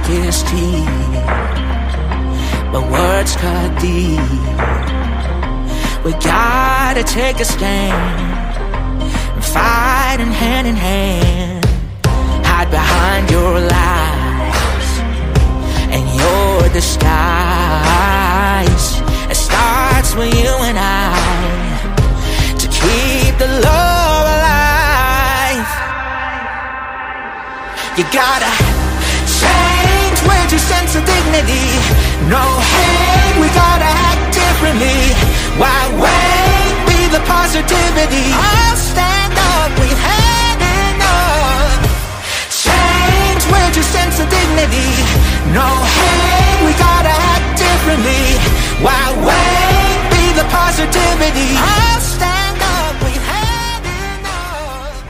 darkest teeth, but words cut deep. We gotta take a stand and fight hand in hand. Hide behind your lies and your disguise. It starts with you and I to keep the love alive. You gotta change with your sense of dignity. No hate, we gotta act differently. Why wait? Be the positivity. I'll stand up, we've had enough. Change with your sense of dignity. No hate, we gotta act differently. Why wait? Be the positivity. I'll stand up, we've had enough.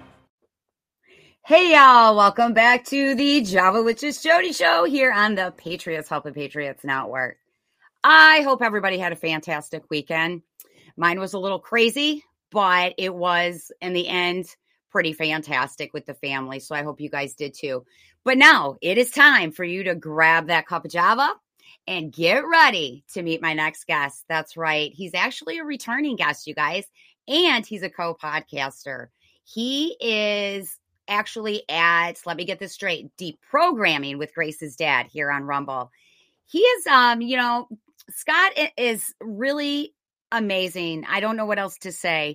Hey y'all, welcome back to the Java Witches Jody Show here on the Patriots Helping Patriots Network. I hope everybody had a fantastic weekend. Mine was a little crazy, but it was, in the end, pretty fantastic with the family. So I hope you guys did too. But now it is time for you to grab that cup of Java and get ready to meet my next guest. That's right. He's actually a returning guest, you guys, and he's a co-podcaster. He is actually at, let me get this straight, Deep Programming with Grace's dad here on Rumble. He is, Scott is really amazing. I don't know what else to say.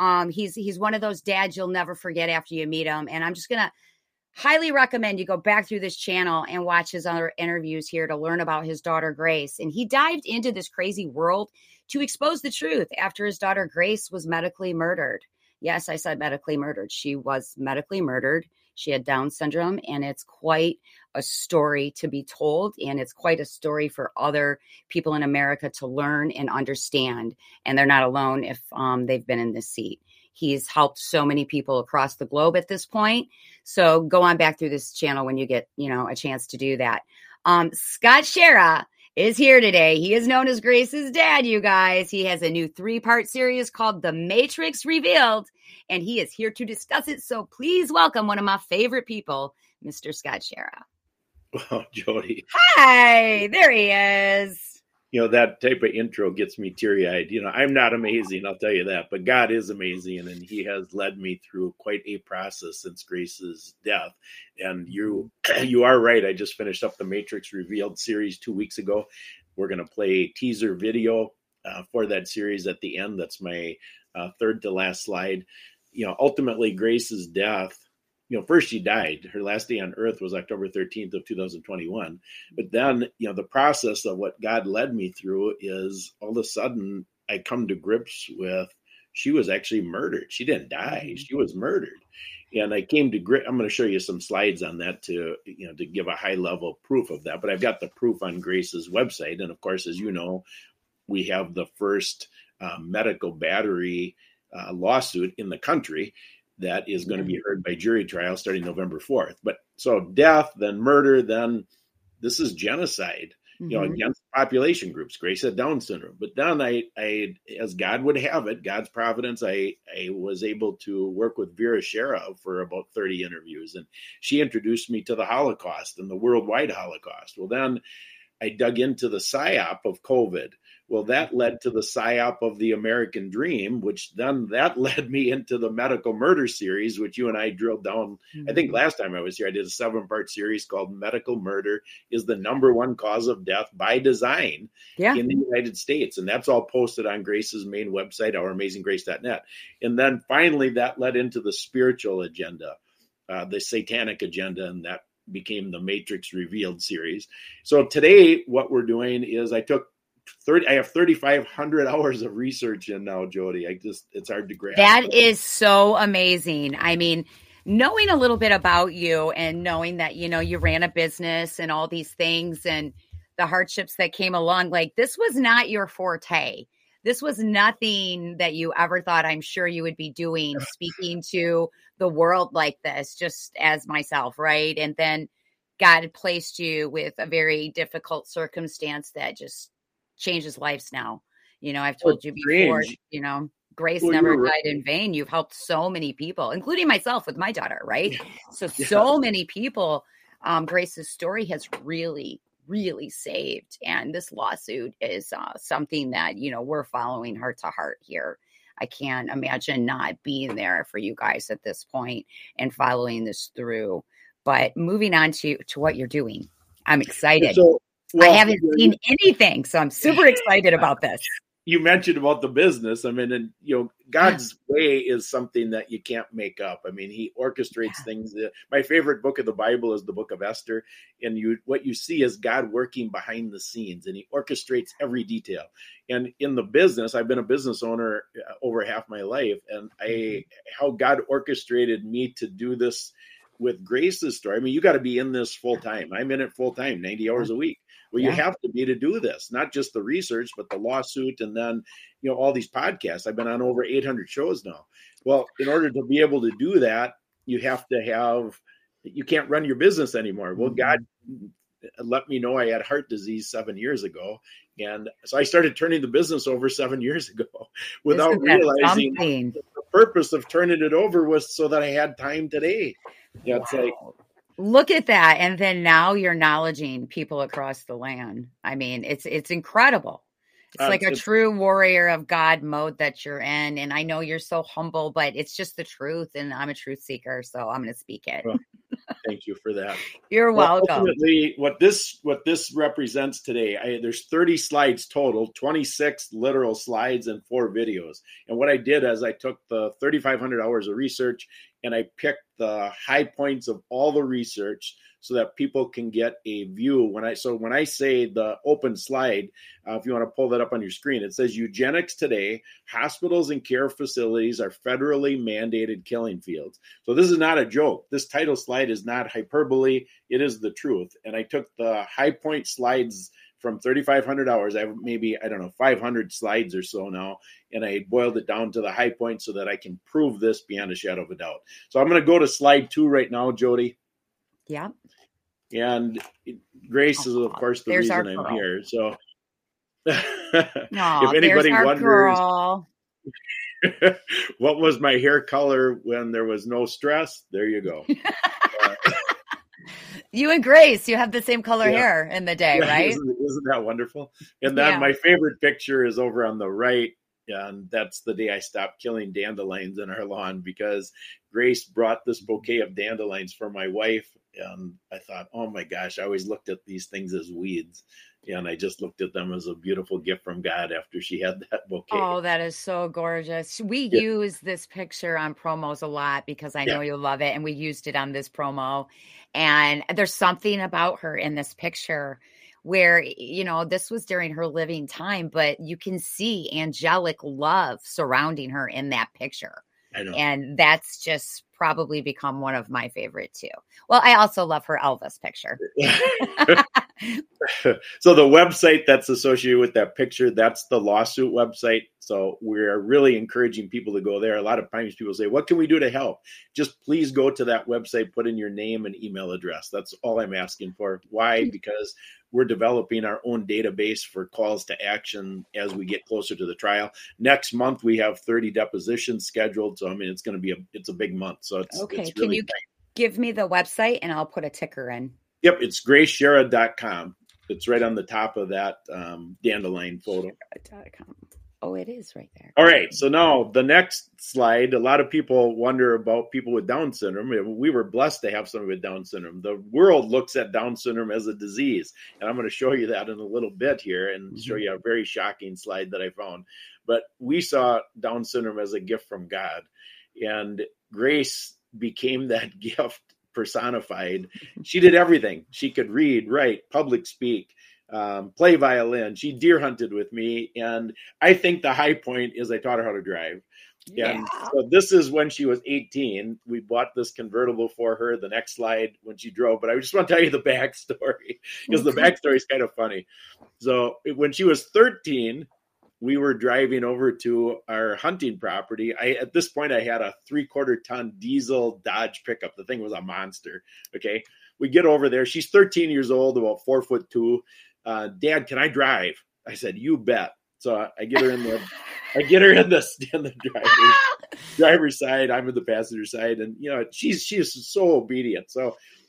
He's one of those dads you'll never forget after you meet him. And I'm just going to highly recommend you go back through this channel and watch his other interviews here to learn about his daughter, Grace. And he dived into this crazy world to expose the truth after his daughter, Grace, was medically murdered. Yes, I said medically murdered. She was medically murdered. She had Down syndrome, and it's quite a story to be told, and it's quite a story for other people in America to learn and understand, and they're not alone if they've been in this seat. He's helped so many people across the globe at this point, so go on back through this channel when you get, a chance to do that. Scott Schara is here today. He is known as Grace's dad, you guys. He has a new 3-part series called The Matrix Revealed, and he is here to discuss it. So please welcome one of my favorite people, Mr. Scott Schara. Well, Jody. Hi, there he is. That type of intro gets me teary-eyed. I'm not amazing, I'll tell you that, but God is amazing, and he has led me through quite a process since Grace's death. And you are right. I just finished up the Matrix Revealed series 2 weeks ago. We're going to play a teaser video for that series at the end. That's my third to last slide. Ultimately, Grace's death, first she died. Her last day on earth was October 13th of 2021. But then, the process of what God led me through is all of a sudden I come to grips with she was actually murdered. She didn't die. She was murdered. And I came to grips. I'm going to show you some slides on that to give a high level proof of that. But I've got the proof on Grace's website. And of course, as you know, we have the first medical battery lawsuit in the country that is going to be heard by jury trial starting November 4th. But so death, then murder, then this is genocide, against population groups. Grace had Down syndrome. But then I, as God would have it, God's providence, I was able to work with Vera Shera for about 30 interviews. And she introduced me to the Holocaust and the worldwide Holocaust. Well, then I dug into the PSYOP of COVID. Well, that led to the PSYOP of the American Dream, which then that led me into the medical murder series, which you and I drilled down. I think last time I was here, I did a 7-part series called Medical Murder is the #1 cause of death by design in the United States. And that's all posted on Grace's main website, ouramazinggrace.net. And then finally, that led into the spiritual agenda, the satanic agenda, and that became the Matrix Revealed series. So today, what we're doing is I have 3,500 hours of research in now, Jody. It's hard to grasp. That is so amazing. I mean, knowing a little bit about you and knowing that, you ran a business and all these things and the hardships that came along, like this was not your forte. This was nothing that you ever thought, I'm sure you would be doing, speaking to the world like this, just as myself, right? And then God placed you with a very difficult circumstance that just changes lives now. I've told you before, Grace never died in vain. You've helped so many people, including myself with my daughter, right? So many people Grace's story has really, really saved. And this lawsuit is something that, we're following heart to heart here. I can't imagine not being there for you guys at this point and following this through. But moving on to what you're doing, I'm excited. So, I haven't seen anything, so I'm super excited about this. You mentioned about the business. I mean, and God's way is something that you can't make up. I mean, he orchestrates things. My favorite book of the Bible is the book of Esther. And what you see is God working behind the scenes, and he orchestrates every detail. And in the business, I've been a business owner over half my life, and how God orchestrated me to do this with Grace's story. I mean, you got to be in this full time. I'm in it full time, 90 hours a week. Well, you have to be to do this, not just the research, but the lawsuit, and then, all these podcasts. I've been on over 800 shows now. Well, in order to be able to do that, you can't run your business anymore. Well, God let me know I had heart disease 7 years ago. And so I started turning the business over 7 years ago without realizing the purpose of turning it over was so that I had time today. Yeah, it's like, look at that. And then now you're acknowledging people across the land. I mean, it's incredible. It's like a true warrior of God mode that you're in. And I know you're so humble, but it's just the truth. And I'm a truth seeker, so I'm going to speak it. Well, thank you for that. You're welcome. Ultimately, what this represents today, there's 30 slides total, 26 literal slides and 4 videos. And what I did is I took the 3,500 hours of research and I picked the high points of all the research so that people can get a view. When I say the open slide, if you want to pull that up on your screen, it says eugenics today, hospitals and care facilities are federally mandated killing fields. So this is not a joke. This title slide is not hyperbole. It is the truth. And I took the high point slides from 3,500 hours. I have maybe, 500 slides or so now. And I boiled it down to the high point so that I can prove this beyond a shadow of a doubt. So I'm going to go to slide 2 right now, Jody. Yeah. And Grace is, of course, the reason I'm here. So if anybody wonders what was my hair color when there was no stress, there you go. You and Grace, you have the same color hair in the day, right? Isn't that wonderful? And then my favorite picture is over on the right. And that's the day I stopped killing dandelions in our lawn, because Grace brought this bouquet of dandelions for my wife. And I thought, oh my gosh, I always looked at these things as weeds. And I just looked at them as a beautiful gift from God after she had that bouquet. Oh, that is so gorgeous. We use this picture on promos a lot because I know you love it. And we used it on this promo. And there's something about her in this picture where, this was during her living time, but you can see angelic love surrounding her in that picture. I know. And that's just probably become one of my favorite too. Well, I also love her Elvis picture. So the website that's associated with that picture, that's the lawsuit website. So we're really encouraging people to go there. A lot of times people say, what can we do to help? Just please go to that website, put in your name and email address. That's all I'm asking for. Why? Because we're developing our own database for calls to action as we get closer to the trial. Next month, we have 30 depositions scheduled. So, I mean, it's a big month. So it's really can you give me the website and I'll put a ticker in? Yep. It's graceshera.com. It's right on the top of that dandelion photo. Oh, it is right there. All right. So now the next slide, a lot of people wonder about people with Down syndrome. We were blessed to have somebody with Down syndrome. The world looks at Down syndrome as a disease. And I'm going to show you that in a little bit here and show you a very shocking slide that I found. But we saw Down syndrome as a gift from God. And Grace became that gift personified. She did everything. She could read, write, public speak, play violin. She deer hunted with me. And I think the high point is I taught her how to drive. And so this is when she was 18. We bought this convertible for her. The next slide when she drove. But I just want to tell you the backstory because the backstory is kind of funny. So when she was 13, we were driving over to our hunting property. At this point, I had a 3/4 ton diesel Dodge pickup. The thing was a monster. Okay. We get over there. She's 13 years old, about 4'2". Dad, can I drive? I said, you bet. So I get her in the driver's side. I'm in the passenger side. And, she's so obedient. So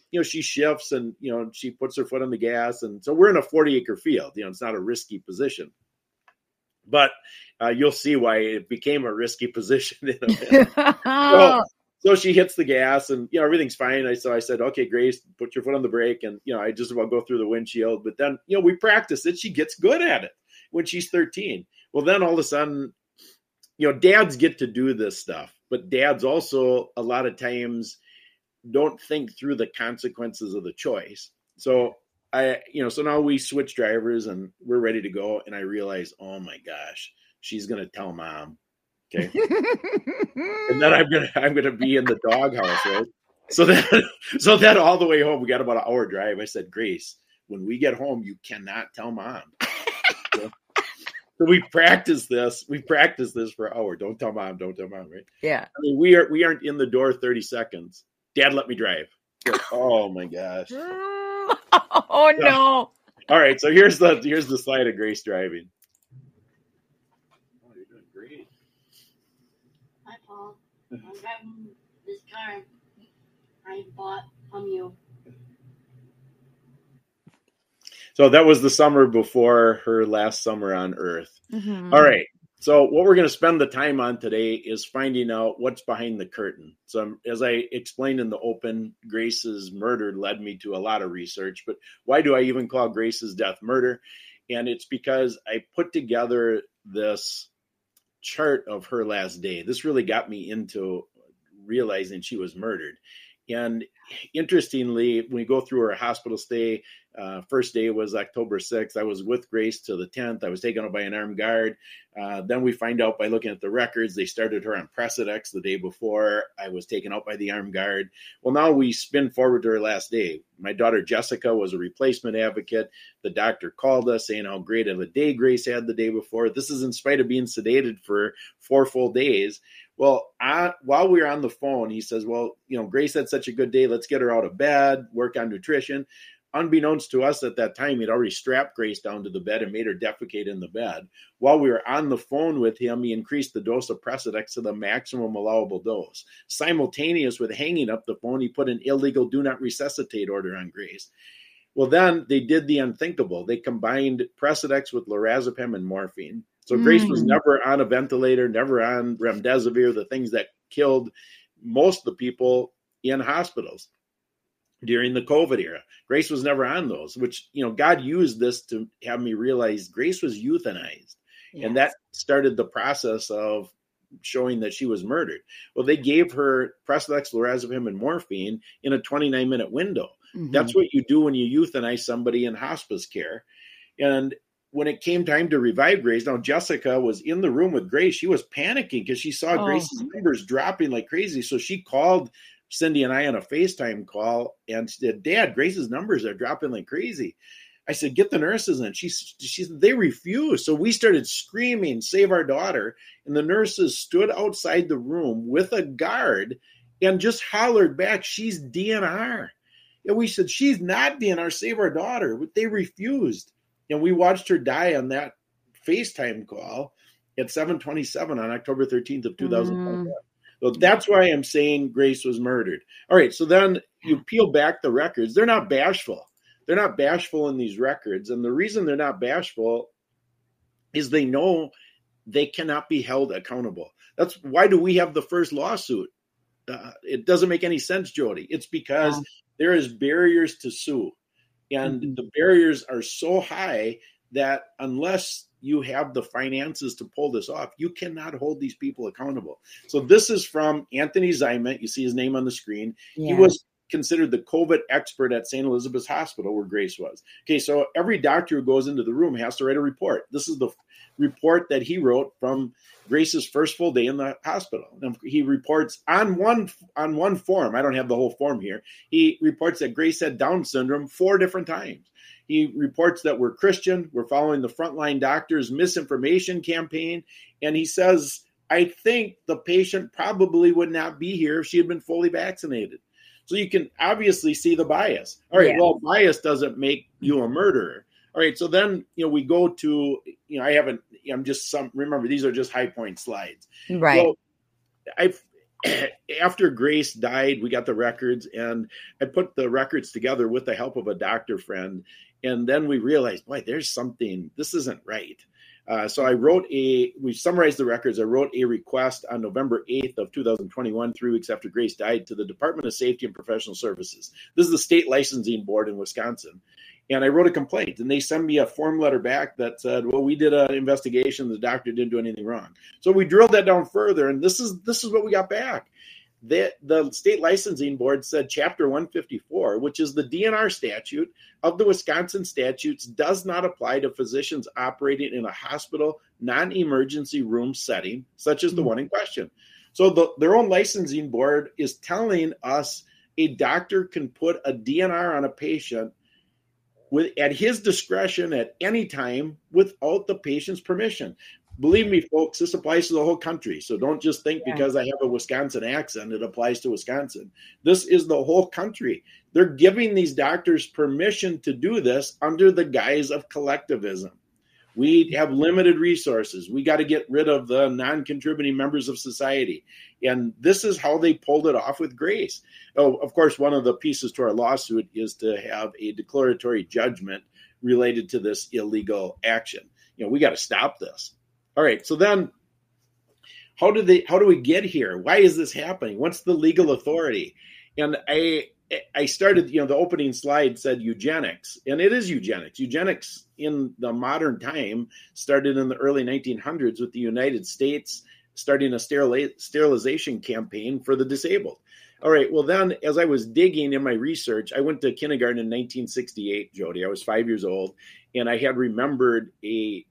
she shifts and, she puts her foot on the gas. And so we're in a 40-acre field. It's not a risky position. But you'll see why it became a risky position in a minute. So she hits the gas and, everything's fine. So I said, okay, Grace, put your foot on the brake. And, I just about go through the windshield. But then, we practice it. She gets good at it when she's 13. Well, then all of a sudden, dads get to do this stuff. But dads also a lot of times don't think through the consequences of the choice. So so now we switch drivers and we're ready to go. And I realize, oh my gosh, she's going to tell mom. Okay. And then I'm going to be in the doghouse, right? So then all the way home, we got about an hour drive. I said, Grace, when we get home, you cannot tell mom. So we practice this. We practice this for an hour. Don't tell mom, right? Yeah. I mean, we aren't in the door 30 seconds. Dad, let me drive. Oh my gosh. Oh no. All right. So here's the slide of Grace driving. Oh, you're doing great. Hi, Paul. I'm driving this car I bought from you. So that was the summer before her last summer on Earth. Mm-hmm. All right. So what we're going to spend the time on today is finding out what's behind the curtain. So as I explained in the open, Grace's murder led me to a lot of research. But why do I even call Grace's death murder? And it's because I put together this chart of her last day. This really got me into realizing she was murdered. And interestingly, when we go through her hospital stay, first day was October 6th. I was with Grace till the 10th. I was taken up by an armed guard. Then we find out by looking at the records, they started her on Precedex the day before. I was taken out by the armed guard. Well, now we spin forward to her last day. My daughter Jessica was a replacement advocate. The doctor called us saying how great of a day Grace had the day before. This is in spite of being sedated for 4 full days. Well, while we were on the phone, he says, well, Grace had such a good day. Let's get her out of bed, work on nutrition. Unbeknownst to us at that time, he'd already strapped Grace down to the bed and made her defecate in the bed. While we were on the phone with him, he increased the dose of Precedex to the maximum allowable dose. Simultaneous with hanging up the phone, he put an illegal do not resuscitate order on Grace. Well, then they did the unthinkable. They combined Precedex with lorazepam and morphine. So Grace was never on a ventilator, never on remdesivir, the things that killed most of the people in hospitals during the COVID era. Grace was never on those, which, God used this to have me realize Grace was euthanized. Yes. And that started the process of showing that she was murdered. Well, they gave her Precedex, lorazepam, and morphine in a 29-minute window. Mm-hmm. That's what you do when you euthanize somebody in hospice care. And when it came time to revive Grace, now Jessica was in the room with Grace. She was panicking because she saw Grace's numbers dropping like crazy. So she called Cindy and I on a FaceTime call and said, Dad, Grace's numbers are dropping like crazy. I said, get the nurses in. She said, they refused. So we started screaming, save our daughter. And the nurses stood outside the room with a guard and just hollered back, she's DNR. And we said, she's not DNR, save our daughter. But they refused. And we watched her die on that FaceTime call at 7:27 on October 13th of 2021. So that's why I'm saying Grace was murdered. All right, so then you peel back the records. They're not bashful. They're not bashful in these records. And the reason they're not bashful is they know they cannot be held accountable. That's why do we have the first lawsuit? It doesn't make any sense, Jody. It's because there is barriers to sue. And the barriers are so high that unless you have the finances to pull this off, you cannot hold these people accountable. So this is from Anthony Zimet. You see his name on the screen. Yeah. He was considered the COVID expert at St. Elizabeth's Hospital where Grace was. Okay, so every doctor who goes into the room has to write a report. This is the report that he wrote from Grace's first full day in the hospital. And he reports on one form. I don't have the whole form here. He reports that Grace had Down syndrome 4 different times. He reports that we're Christian. We're following the frontline doctor's misinformation campaign. And he says, I think the patient probably would not be here if she had been fully vaccinated. So you can obviously see the bias. All right, well, bias doesn't make you a murderer. All right, so then, we go to, remember, these are just high point slides. Right. So after Grace died, we got the records, and I put the records together with the help of a doctor friend. And then we realized, boy, there's something, this isn't right. So we summarized the records. I wrote a request on November 8th of 2021, 3 weeks after Grace died, to the Department of Safety and Professional Services. This is the state licensing board in Wisconsin. And I wrote a complaint, and they sent me a form letter back that said, well, we did an investigation. The doctor didn't do anything wrong. So we drilled that down further, and this is what we got back. The state licensing board said Chapter 154, which is the DNR statute of the Wisconsin statutes, does not apply to physicians operating in a hospital non-emergency room setting, such as the one in question. So their own licensing board is telling us a doctor can put a DNR on a patient at his discretion at any time without the patient's permission. Believe me, folks, this applies to the whole country. So don't just think because I have a Wisconsin accent, it applies to Wisconsin. This is the whole country. They're giving these doctors permission to do this under the guise of collectivism. We have limited resources. We got to get rid of the non-contributing members of society. And this is how they pulled it off with Grace. Oh, of course, one of the pieces to our lawsuit is to have a declaratory judgment related to this illegal action. We got to stop this. All right. So then how do we get here? Why is this happening? What's the legal authority? And I started, the opening slide said eugenics, and it is eugenics. Eugenics in the modern time started in the early 1900s with the United States starting a sterilization campaign for the disabled. All right. Well, then as I was digging in my research, I went to kindergarten in 1968, Jody. I was 5 years old, and I had remembered a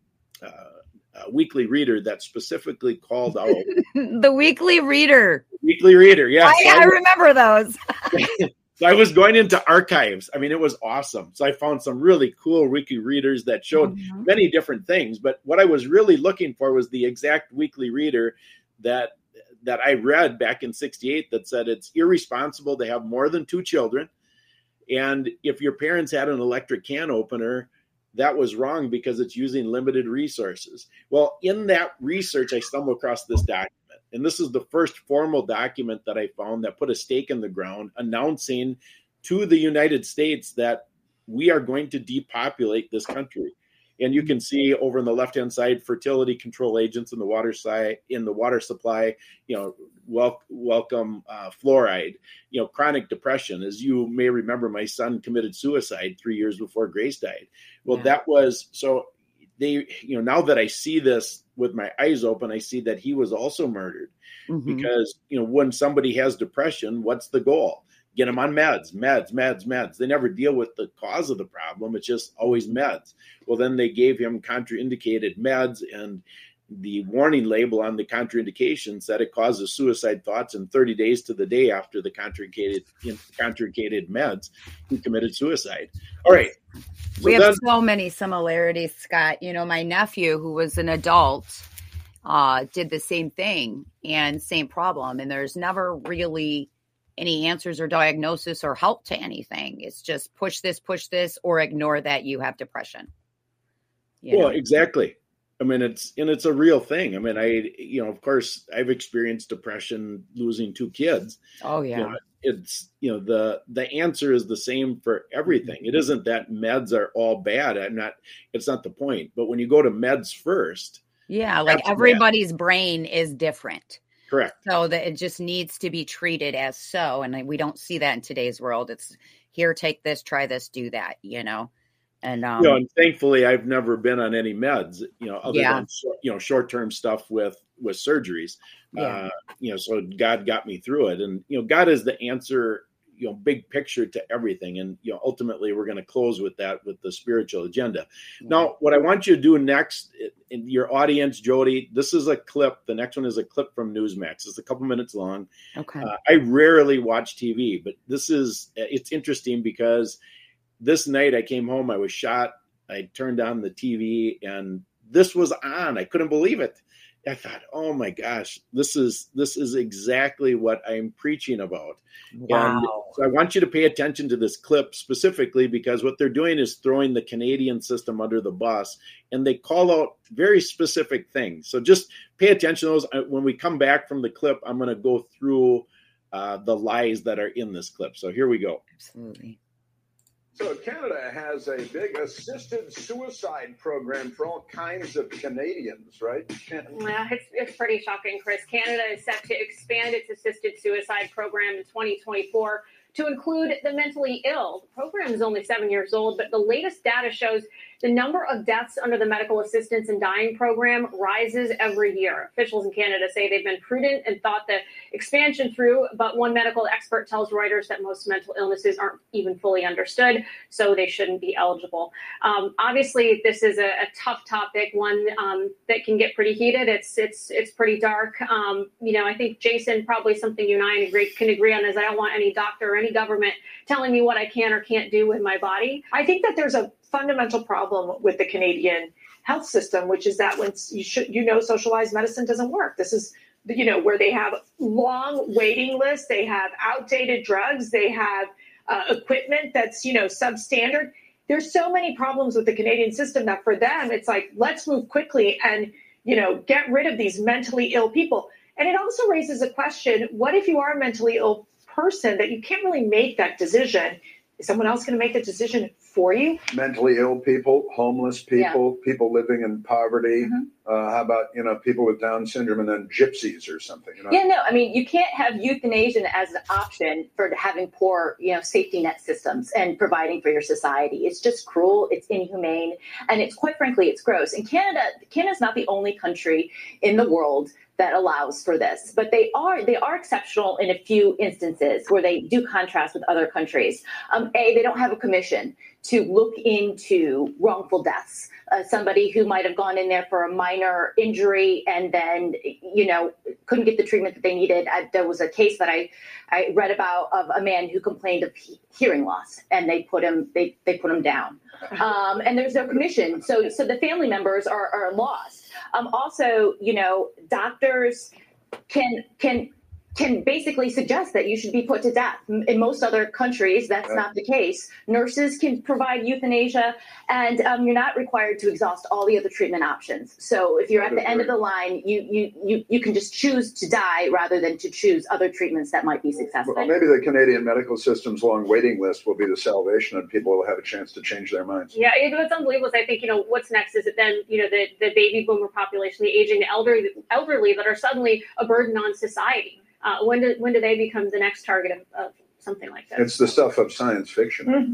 weekly reader that specifically called out the weekly reader. Weekly reader, yeah. I remember those. So I was going into archives. I mean, it was awesome. So I found some really cool weekly readers that showed many different things. But what I was really looking for was the exact weekly reader that I read back in 68 that said it's irresponsible to have more than 2 children. And if your parents had an electric can opener, that was wrong because it's using limited resources. Well, in that research, I stumbled across this document. And this is the first formal document that I found that put a stake in the ground announcing to the United States that we are going to depopulate this country. And you can see over on the left-hand side, fertility control agents in the water supply, welcome fluoride, chronic depression. As you may remember, my son committed suicide 3 years before Grace died. Well, that was so they, now that I see this with my eyes open, I see that he was also murdered because, when somebody has depression, what's the goal? Get them on meds. They never deal with the cause of the problem. It's just always meds. Well, then they gave him contraindicated meds, and the warning label on the contraindication said it causes suicide thoughts in 30 days to the day after the contraindicated meds. He committed suicide. All right. So we have so many similarities, Scott. My nephew, who was an adult, did the same thing and same problem. And there's never really any answers or diagnosis or help to anything. It's just push this, or ignore that you have depression. Well, exactly. I mean, it's a real thing. I mean, of course, I've experienced depression losing 2 kids. Oh, yeah. It's, the answer is the same for everything. It isn't that meds are all bad. It's not the point. But when you go to meds first. Yeah. Like everybody's brain is different. Correct. So that it just needs to be treated as so. And we don't see that in today's world. It's here, take this, try this, do that, And, and thankfully I've never been on any meds, other than, short-term stuff with surgeries. So God got me through it. And, God is the answer, big picture to everything. And, ultimately we're going to close with that, with the spiritual agenda. Now, what I want you to do next in your audience, Jody, this is a clip. The next one is a clip from Newsmax. It's a couple minutes long. Okay. I rarely watch TV, but it's interesting because this night I came home, I was shot. I turned on the TV and this was on. I couldn't believe it. I thought, oh my gosh, this is exactly what I'm preaching about. Wow. And so I want you to pay attention to this clip specifically, because what they're doing is throwing the Canadian system under the bus, and they call out very specific things. So just pay attention to those. When we come back from the clip, I'm going to go through the lies that are in this clip. So here we go. Absolutely. So Canada has a big assisted suicide program for all kinds of Canadians, right? Well, it's pretty shocking, Chris. Canada is set to expand its assisted suicide program in 2024 to include the mentally ill. The program is only 7 years old, but the latest data shows the number of deaths under the medical assistance in dying program rises every year. Officials in Canada say they've been prudent and thought the expansion through, but one medical expert tells Reuters that most mental illnesses aren't even fully understood, so they shouldn't be eligible. Obviously, this is a tough topic, one that can get pretty heated. It's pretty dark. I think, Jason, probably something you and I can agree on is I don't want any doctor or any government telling me what I can or can't do with my body. I think that there's a fundamental problem with the Canadian health system, which is that when socialized medicine doesn't work. This is, where they have long waiting lists, they have outdated drugs, they have equipment that's, substandard. There's so many problems with the Canadian system that for them, it's like, let's move quickly and, get rid of these mentally ill people. And it also raises a question, what if you are a mentally ill person that you can't really make that decision? Is someone else going to make the decision for you? Mentally ill people, homeless people, people living in poverty. Mm-hmm. How about, people with Down syndrome and then gypsies or something? Yeah, no, I mean, you can't have euthanasia as an option for having poor, safety net systems and providing for your society. It's just cruel. It's inhumane. And it's quite frankly, it's gross. And Canada's not the only country in the world that allows for this, but they are exceptional in a few instances where they do contrast with other countries. They don't have a commission to look into wrongful deaths. Somebody who might have gone in there for a minor injury and then, couldn't get the treatment that they needed. There was a case that I read about of a man who complained of hearing loss, and they put him down. And there's no commission, so the family members are lost. Also, doctors can basically suggest that you should be put to death. In most other countries, that's not the case. Nurses can provide euthanasia, and you're not required to exhaust all the other treatment options. So if you're at the end of the line, you can just choose to die rather than to choose other treatments that might be successful. Well, maybe the Canadian medical system's long waiting list will be the salvation, and people will have a chance to change their minds. Yeah, what's unbelievable is I think, what's next is that then, the baby boomer population, the aging, the elderly that are suddenly a burden on society. When do they become the next target of something like that? It's the stuff of science fiction. Mm-hmm.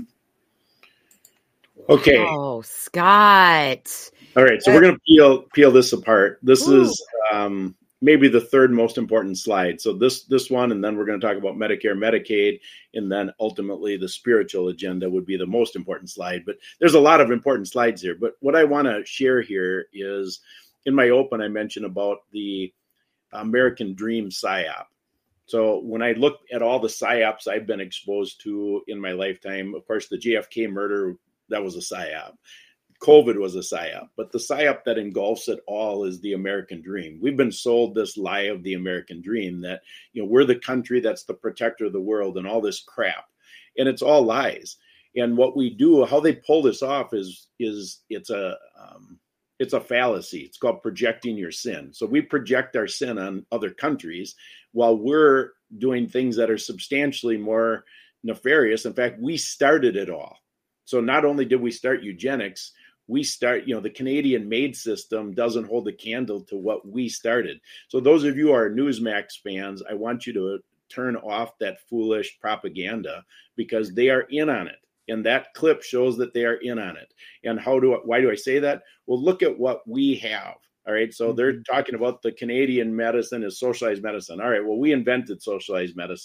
Okay. Oh, Scott. All right. So we're going to peel this apart. This is maybe the third most important slide. So this one, and then we're going to talk about Medicare, Medicaid, and then ultimately the spiritual agenda would be the most important slide. But there's a lot of important slides here. But what I want to share here is, in my open, I mentioned about the American Dream PSYOP. So when I look at all the PSYOPs I've been exposed to in my lifetime, of course, the JFK murder, that was a PSYOP. COVID was a PSYOP. But the PSYOP that engulfs it all is the American dream. We've been sold this lie of the American dream that, we're the country that's the protector of the world and all this crap. And it's all lies. And what we do, how they pull this off is it's a fallacy. It's called projecting your sin. So we project our sin on other countries while we're doing things that are substantially more nefarious. In fact, we started it all. So not only did we start eugenics, the Canadian MAID system doesn't hold a candle to what we started. So those of you who are Newsmax fans, I want you to turn off that foolish propaganda because they are in on it. And that clip shows that they are in on it. And why do I say that? Well, look at what we have. All right. So they're talking about the Canadian medicine is socialized medicine. All right. Well, we invented socialized medicine.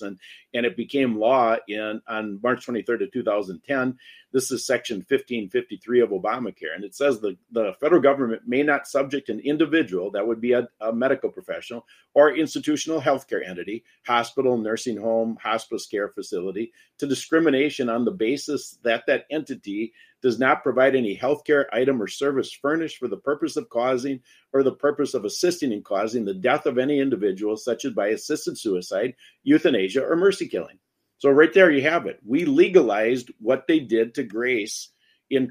and it became law on March 23rd of 2010. This is Section 1553 of Obamacare, and it says the federal government may not subject an individual, that would be a medical professional, or institutional healthcare entity, hospital, nursing home, hospice care facility, to discrimination on the basis that that entity does not provide any healthcare item or service furnished for the purpose of causing or the purpose of assisting in causing the death of any individual, such as by assisted suicide, euthanasia, or mercy killing. So right there you have it. We legalized what they did to Grace in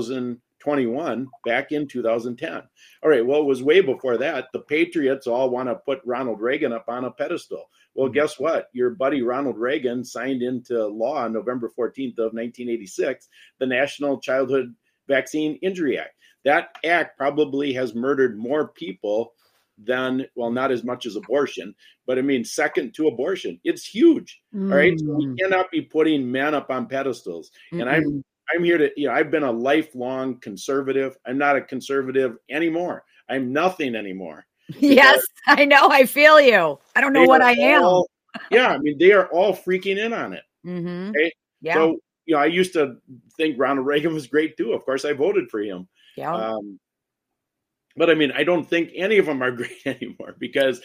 2021 back in 2010. All right, well, it was way before that. The patriots all want to put Ronald Reagan up on a pedestal. Well, guess what? Your buddy Ronald Reagan signed into law on November 14th of 1986, the National Childhood Vaccine Injury Act. That act probably has murdered more people than, well, not as much as abortion, but I mean, second to abortion. It's huge. All right. So we cannot be putting men up on pedestals. And I'm here to, I've been a lifelong conservative. I'm not a conservative anymore. I'm nothing anymore. Yes, I know. I feel you. I don't know what I am. Yeah. I mean, they are all freaking in on it. Okay? Yeah. So, I used to think Ronald Reagan was great too. Of course, I voted for him. Yeah. But I mean, I don't think any of them are great anymore because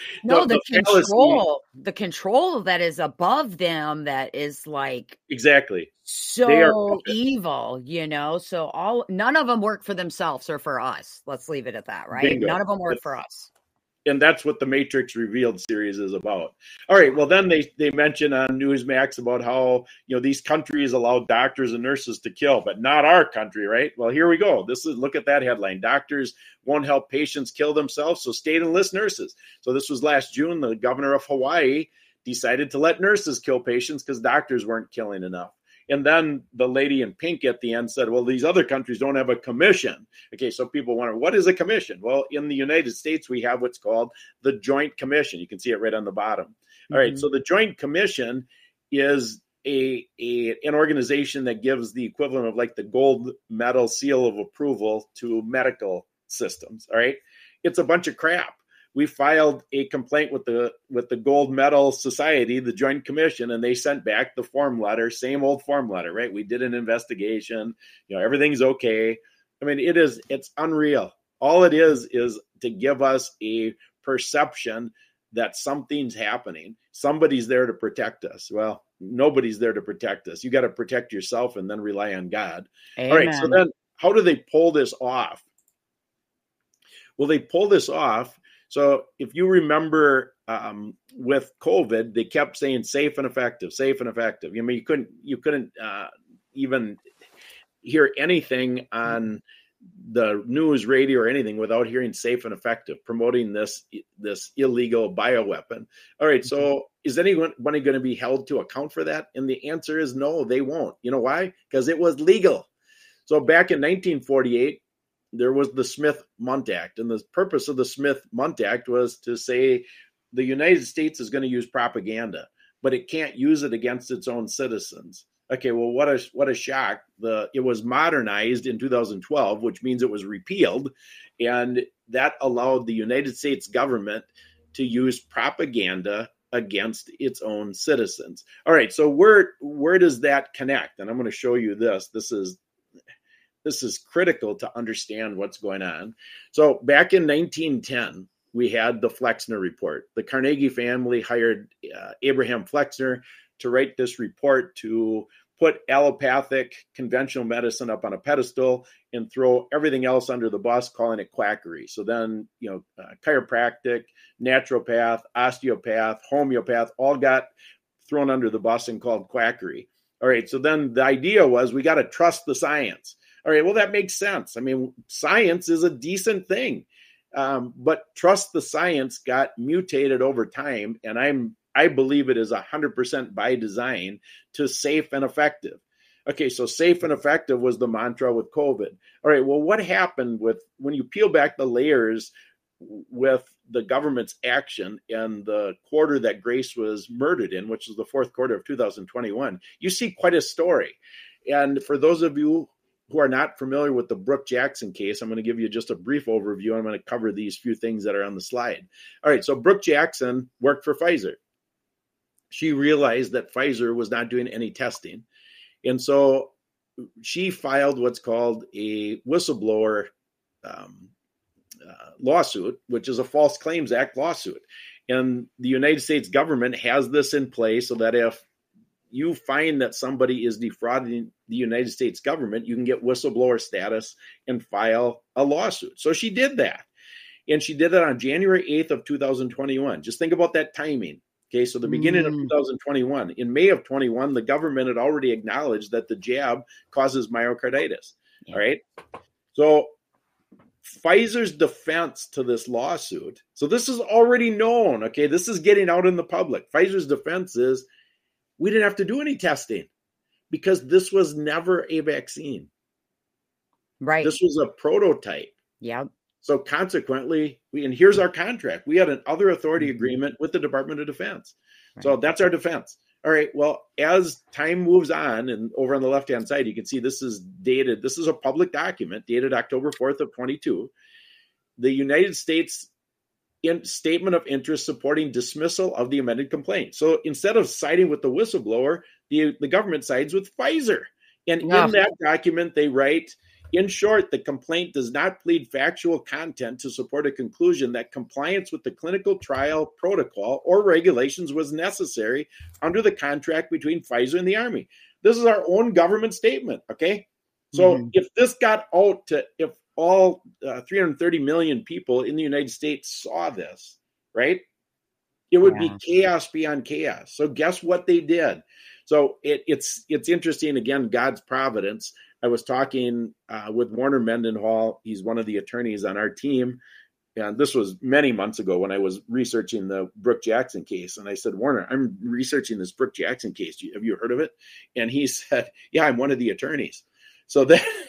the control that is above them, that is like exactly so evil, So none of them work for themselves or for us. Let's leave it at that, right? Bingo. None of them work for us. And that's what the Matrix Revealed series is about. All right. Well, then they mention on Newsmax about how, these countries allow doctors and nurses to kill, but not our country, right? Well, here we go. Look at that headline. Doctors won't help patients kill themselves, so state enlist nurses. So this was last June. The governor of Hawaii decided to let nurses kill patients because doctors weren't killing enough. And then the lady in pink at the end said, well, these other countries don't have a commission. Okay, so people wonder, what is a commission? Well, in the United States, we have what's called the Joint Commission. You can see it right on the bottom. All right, so the Joint Commission is an organization that gives the equivalent of like the gold medal seal of approval to medical systems. All right, it's a bunch of crap. We filed a complaint with the Gold Medal Society, the Joint Commission, and they sent back the form letter, same old form letter, right? We did an investigation, everything's okay. I mean, it's unreal. All it is to give us a perception that something's happening. Somebody's there to protect us. Well, nobody's there to protect us. You got to protect yourself and then rely on God. Amen. All right, so then how do they pull this off? Well, they pull this off. So if you remember with COVID, they kept saying safe and effective, safe and effective. I mean, you couldn't even hear anything on the news, radio, or anything without hearing safe and effective, promoting this illegal bioweapon. All right, so is anyone going to be held to account for that? And the answer is no, they won't. You know why? Because it was legal. So back in 1948, there was the Smith-Mundt Act, and the purpose of the Smith-Mundt Act was to say the United States is going to use propaganda, but it can't use it against its own citizens. Okay, well, what a shock. It was modernized in 2012, which means it was repealed, and that allowed the United States government to use propaganda against its own citizens. All right, so where does that connect? And I'm going to show you this. This is critical to understand what's going on. So back in 1910, we had the Flexner Report. The Carnegie family hired Abraham Flexner to write this report to put allopathic conventional medicine up on a pedestal and throw everything else under the bus, calling it quackery. So then, chiropractic, naturopath, osteopath, homeopath, all got thrown under the bus and called quackery. All right, so then the idea was we got to trust the science. All right, well, that makes sense. I mean, science is a decent thing, but trust the science got mutated over time, and I believe it is 100% by design to safe and effective. Okay, so safe and effective was the mantra with COVID. All right, well, what happened when you peel back the layers with the government's action and the quarter that Grace was murdered in, which is the fourth quarter of 2021, you see quite a story. And for those of you who are not familiar with the Brooke Jackson case, I'm going to give you just a brief overview. I'm going to cover these few things that are on the slide. All right, so Brooke Jackson worked for Pfizer. she realized that Pfizer was not doing any testing. And so she filed what's called a whistleblower lawsuit, which is a False Claims Act lawsuit. And the United States government has this in place so that if you find that somebody is defrauding the United States government, you can get whistleblower status and file a lawsuit. So she did that. And she did it on January 8th of 2021. Just think about that timing. Okay, so the beginning of 2021. In May of 21, the government had already acknowledged that the jab causes myocarditis. Yeah. All right. So Pfizer's defense to this lawsuit, so this is already known. Okay, this is getting out in the public. Pfizer's defense is we didn't have to do any testing because this was never a vaccine. Right. This was a prototype. Yeah. So consequently, and here's our contract. We had an other authority agreement with the Department of Defense. Right. So that's our defense. All right. Well, as time moves on, and over on the left-hand side, you can see this is dated. This is a public document dated October 4th of 22. The United States statement of interest supporting dismissal of the amended complaint. So instead of siding with the whistleblower, the government sides with Pfizer. And in that document, they write, in short, the complaint does not plead factual content to support a conclusion that compliance with the clinical trial protocol or regulations was necessary under the contract between Pfizer and the Army. This is our own government statement, okay? So if this got out to, if all 330 million people in the United States saw this, right, it would be chaos beyond chaos. So guess what they did? So it's interesting, again, God's providence. I was talking with Warner Mendenhall. He's one of the attorneys on our team. And this was many months ago when I was researching the Brooke Jackson case. And I said, Warner, I'm researching this Brooke Jackson case. Have you heard of it? And he said, yeah, I'm one of the attorneys. So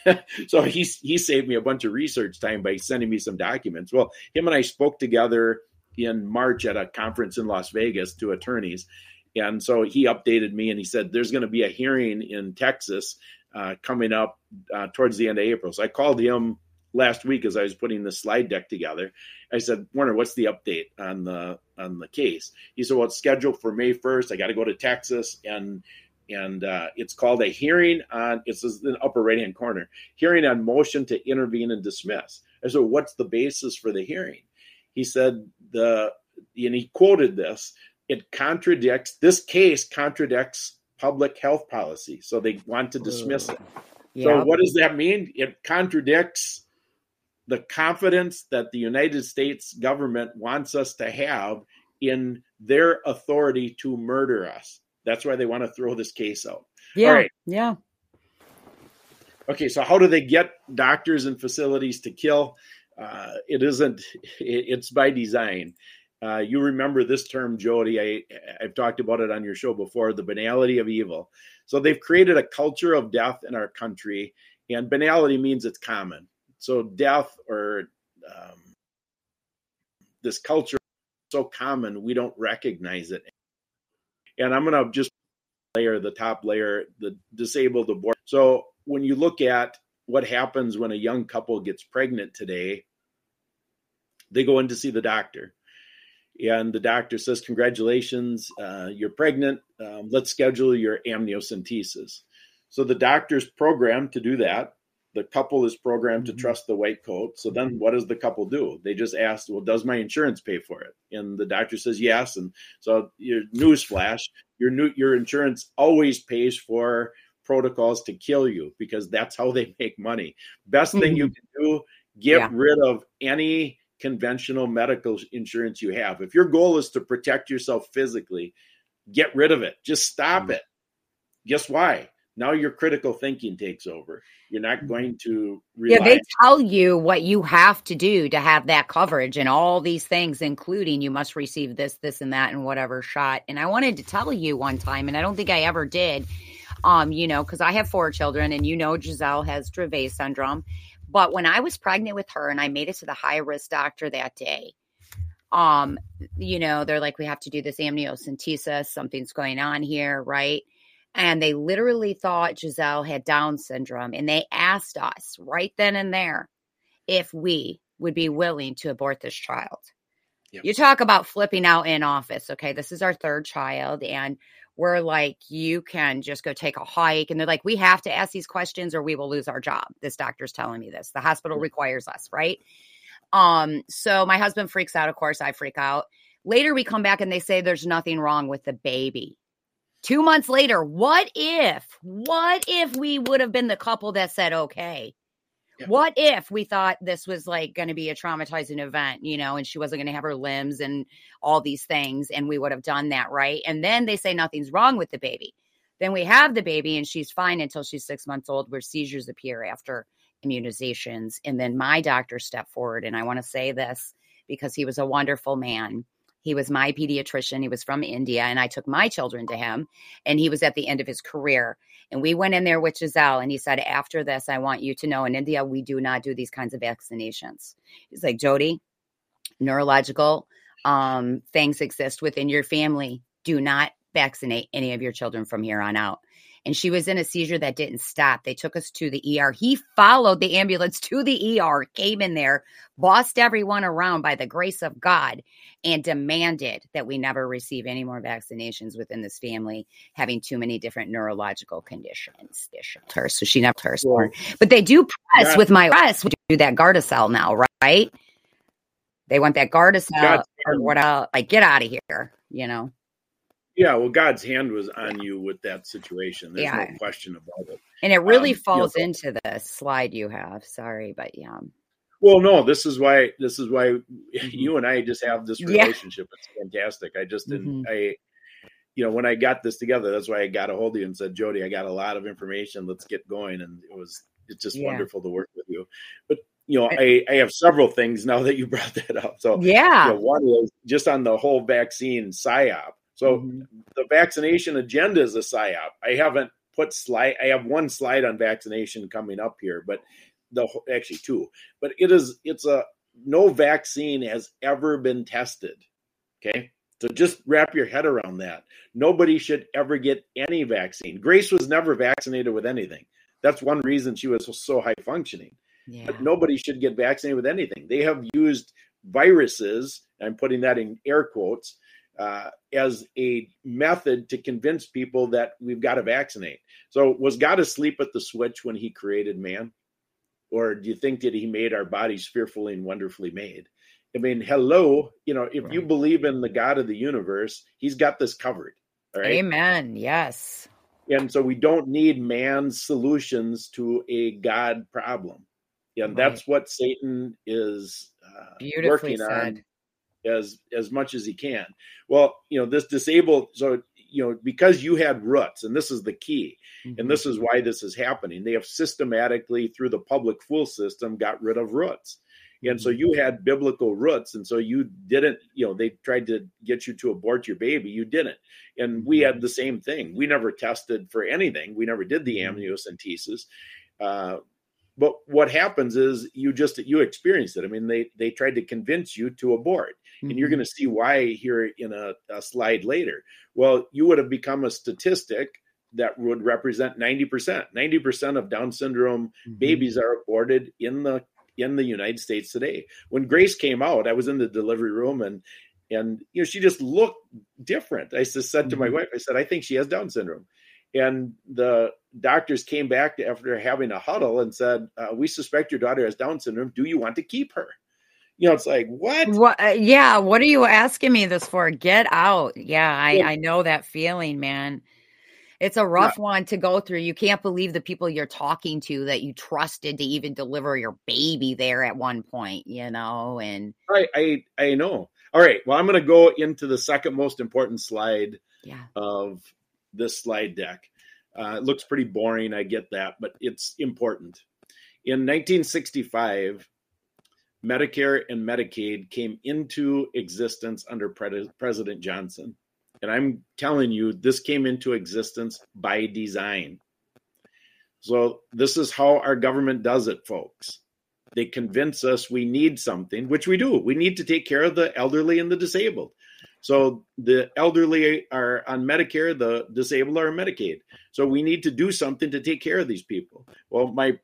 he saved me a bunch of research time by sending me some documents. Well, him and I spoke together in March at a conference in Las Vegas to attorneys. And so he updated me and he said, there's going to be a hearing in Texas coming up towards the end of April. So I called him last week as I was putting the slide deck together. I said, Warner, what's the update on the case? He said, well, it's scheduled for May 1st. I got to go to Texas, and it's called a hearing on, it's in the upper right-hand corner, hearing on motion to intervene and dismiss. I said, what's the basis for the hearing? He said, and he quoted this, this case contradicts public health policy. So they want to dismiss it. Yeah. So what does that mean? It contradicts the confidence that the United States government wants us to have in their authority to murder us. That's why they want to throw this case out. Yeah. All right. Yeah. Okay. So how do they get doctors and facilities to kill? It's by design. You remember this term, Jody. I've talked about it on your show before, the banality of evil. So they've created a culture of death in our country, and banality means it's common. So death or this culture is so common, we don't recognize it. And I'm going to just the top layer, the disabled abortion. So when you look at what happens when a young couple gets pregnant today, they go in to see the doctor. And the doctor says, congratulations, you're pregnant. Let's schedule your amniocentesis. So the doctor's programmed to do that. The couple is programmed to trust the white coat. So then what does the couple do? They just ask, well, does my insurance pay for it? And the doctor says yes. And so your newsflash, your insurance always pays for protocols to kill you because that's how they make money. Best thing you can do, get rid of any conventional medical insurance you have. If your goal is to protect yourself physically, get rid of it. Just stop it. Guess why? Now your critical thinking takes over. You're not going to rely. Yeah, they tell you what you have to do to have that coverage and all these things, including you must receive this, and that, and whatever shot. And I wanted to tell you one time, and I don't think I ever did, because I have 4 children, and Giselle has Dravet syndrome. But when I was pregnant with her and I made it to the high-risk doctor that day, they're like, we have to do this amniocentesis. Something's going on here, right? And they literally thought Giselle had Down syndrome. And they asked us right then and there if we would be willing to abort this child. Yep. You talk about flipping out in office. Okay. This is our third child. And we're like, you can just go take a hike. And they're like, we have to ask these questions or we will lose our job. This doctor's telling me this. The hospital requires us, right? So my husband freaks out. Of course, I freak out. Later, we come back and they say there's nothing wrong with the baby. 2 months later, what if we would have been the couple that said, okay, what if we thought this was like going to be a traumatizing event, you know, and she wasn't going to have her limbs and all these things, and we would have done that, right? And then they say nothing's wrong with the baby. Then we have the baby and she's fine until she's 6 months old, where seizures appear after immunizations. And then my doctor stepped forward, and I want to say this because he was a wonderful man. He was my pediatrician. He was from India, and I took my children to him, and he was at the end of his career. And we went in there with Giselle, and he said, after this, I want you to know in India, we do not do these kinds of vaccinations. He's like, Jody, neurological things exist within your family. Do not vaccinate any of your children from here on out. And she was in a seizure that didn't stop. They took us to the ER. He followed the ambulance to the ER, came in there, bossed everyone around by the grace of God, and demanded that we never receive any more vaccinations within this family, having too many different neurological conditions. So she never hers more. But they do press with my press. We do that Gardasil now, right? They want that Gardasil or what else? Like, get out of here, you know? Yeah, well, God's hand was on you with that situation. There's no question about it. And it really falls into the slide you have. Sorry, but yeah. Well, no, this is why you and I just have this relationship. It's fantastic. I just didn't, when I got this together, that's why I got a hold of you and said, Jody, I got a lot of information. Let's get going. And it's just wonderful to work with you. But, I have several things now that you brought that up. So one is just on the whole vaccine PSYOP. So the vaccination agenda is a PSYOP. I haven't put I have one slide on vaccination coming up here, but actually two. But it's no vaccine has ever been tested. Okay. So just wrap your head around that. Nobody should ever get any vaccine. Grace was never vaccinated with anything. That's one reason she was so high functioning. Yeah. But nobody should get vaccinated with anything. They have used viruses, I'm putting that in air quotes, as a method to convince people that we've got to vaccinate. So was God asleep at the switch when he created man? Or do you think that he made our bodies fearfully and wonderfully made? I mean, hello, if you believe in the God of the universe, he's got this covered. All right. Amen. Yes. And so we don't need man's solutions to a God problem. And that's what Satan is working on as much as he can. Well, this disabled, so, because you had roots, and this is the key, and this is why this is happening. They have systematically, through the public school system, got rid of roots. And so you had biblical roots, and so you didn't, they tried to get you to abort your baby. You didn't. And we had the same thing. We never tested for anything. We never did the amniocentesis. But what happens is you experienced it. I mean, they tried to convince you to abort, and you're going to see why here in a slide later. Well, you would have become a statistic that would represent 90%. 90% of Down syndrome babies are aborted in the United States today. When Grace came out, I was in the delivery room, and she just looked different. I just said to my wife, I said, I think she has Down syndrome. And the doctors came back after having a huddle and said, we suspect your daughter has Down syndrome. Do you want to keep her? It's like, what? What are you asking me this for? Get out. Yeah, I know that feeling, man. It's a rough one to go through. You can't believe the people you're talking to that you trusted to even deliver your baby there at one point, and I know. All right. Well, I'm going to go into the second most important slide of this slide deck. It looks pretty boring. I get that, but it's important. In 1965, Medicare and Medicaid came into existence under President Johnson. And I'm telling you, this came into existence by design. So this is how our government does it, folks. They convince us we need something, which we do. We need to take care of the elderly and the disabled. So the elderly are on Medicare, the disabled are on Medicaid. So we need to do something to take care of these people. Well, my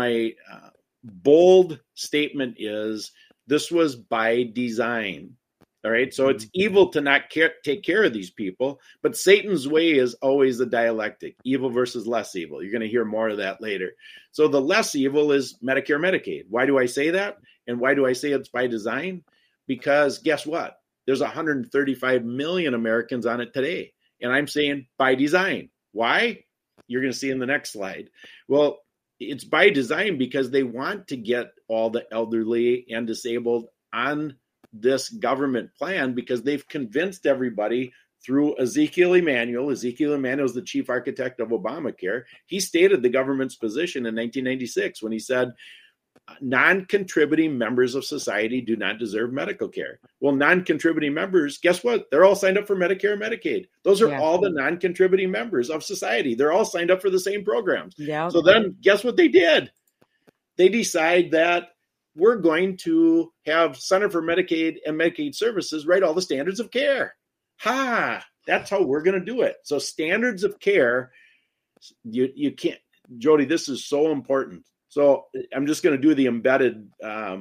bold statement is this was by design. All right. So it's evil to not take care of these people. But Satan's way is always a dialectic, evil versus less evil. You're going to hear more of that later. So the less evil is Medicare, Medicaid. Why do I say that? And why do I say it's by design? Because guess what? There's 135 million Americans on it today. And I'm saying by design. Why? You're going to see in the next slide. Well, it's by design because they want to get all the elderly and disabled on this government plan because they've convinced everybody through Ezekiel Emanuel. Ezekiel Emanuel is the chief architect of Obamacare. He stated the government's position in 1996 when he said, non-contributing members of society do not deserve medical care. Well, non-contributing members, guess what? They're all signed up for Medicare and Medicaid. Those are all the non-contributing members of society. They're all signed up for the same programs. Yeah. So then guess what they did? They decide that we're going to have Center for Medicaid and Medicaid Services write all the standards of care. That's how we're going to do it. So standards of care, you can't, Jody, this is so important. So I'm just going to do the embedded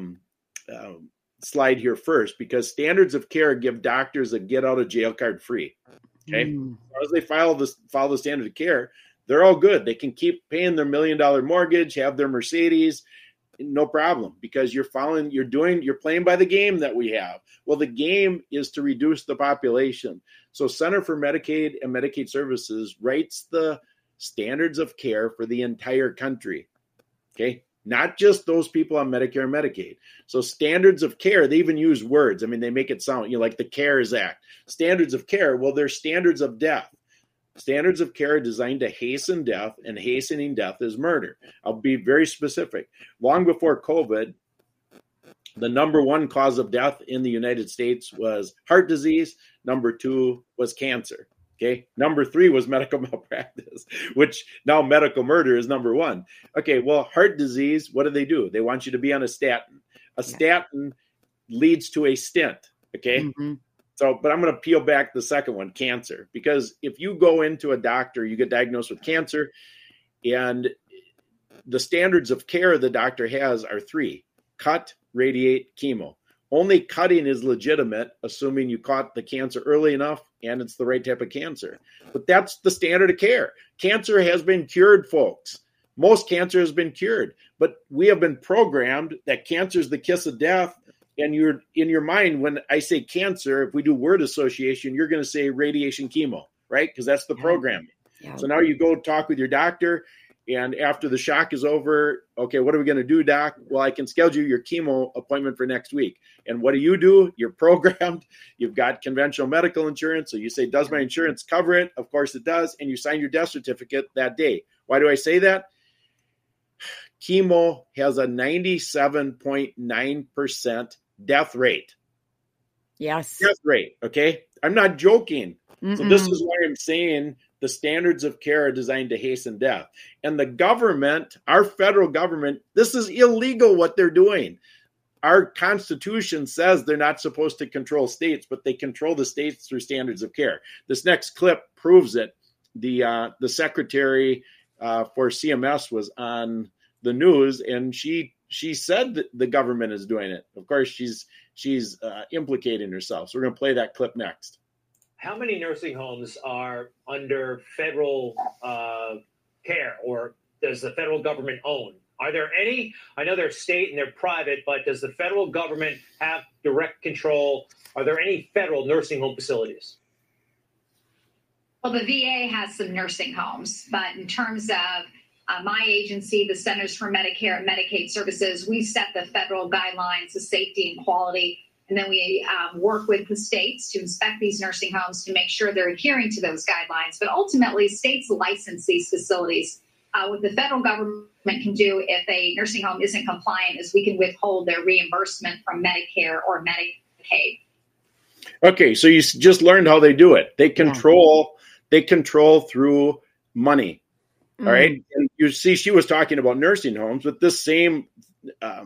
slide here first because standards of care give doctors a get out of jail card free. Okay. As they follow the standard of care, they're all good. They can keep paying their $1 million mortgage, have their Mercedes, no problem, because you're playing by the game that we have. Well, the game is to reduce the population. So Center for Medicaid and Medicaid Services writes the standards of care for the entire country. Okay. Not just those people on Medicare and Medicaid. So standards of care, they even use words. I mean, they make it sound, like the CARES Act. Standards of care, well, they're standards of death. Standards of care are designed to hasten death, and hastening death is murder. I'll be very specific. Long before COVID, the number one cause of death in the United States was heart disease. Number 2 was cancer. Okay. Number 3 was medical malpractice, which now medical murder is number 1. Okay. Well, heart disease, what do? They want you to be on a statin. A statin leads to a stent. Okay. Mm-hmm. So, but I'm going to peel back the second one, cancer, because if you go into a doctor, you get diagnosed with cancer, and the standards of care the doctor has are 3: cut, radiate, chemo. Only cutting is legitimate, assuming you caught the cancer early enough and it's the right type of cancer. But that's the standard of care. Cancer has been cured, folks. Most cancer has been cured, but we have been programmed that cancer is the kiss of death. And you're in your mind, when I say cancer, if we do word association, you're going to say radiation chemo, right? Because that's the programming. Yeah. So now you go talk with your doctor, and after the shock is over, okay, what are we going to do, doc? Well, I can schedule your chemo appointment for next week. And what do? You're programmed. You've got conventional medical insurance. So you say, does my insurance cover it? Of course it does. And you sign your death certificate that day. Why do I say that? Chemo has a 97.9% death rate. Yes. Death rate. Okay. I'm not joking. Mm-mm. So this is why I'm saying the standards of care are designed to hasten death. And the government, our federal government, this is illegal what they're doing. Our Constitution says they're not supposed to control states, but they control the states through standards of care. This next clip proves it. The secretary for CMS was on the news, and she said that the government is doing it. Of course, she's implicating herself. So we're going to play that clip next. How many nursing homes are under federal care, or does the federal government own? Are there any? I know they're state and they're private, but does the federal government have direct control? Are there any federal nursing home facilities? Well, the VA has some nursing homes, but in terms of my agency, the Centers for Medicare and Medicaid Services, we set the federal guidelines of safety and quality, and then we work with the states to inspect these nursing homes to make sure they're adhering to those guidelines. But ultimately, states license these facilities. What the federal government can do if a nursing home isn't compliant is we can withhold their reimbursement from Medicare or Medicaid. Okay, so you just learned how they do it. They control through money. All right. And you see, she was talking about nursing homes, but this same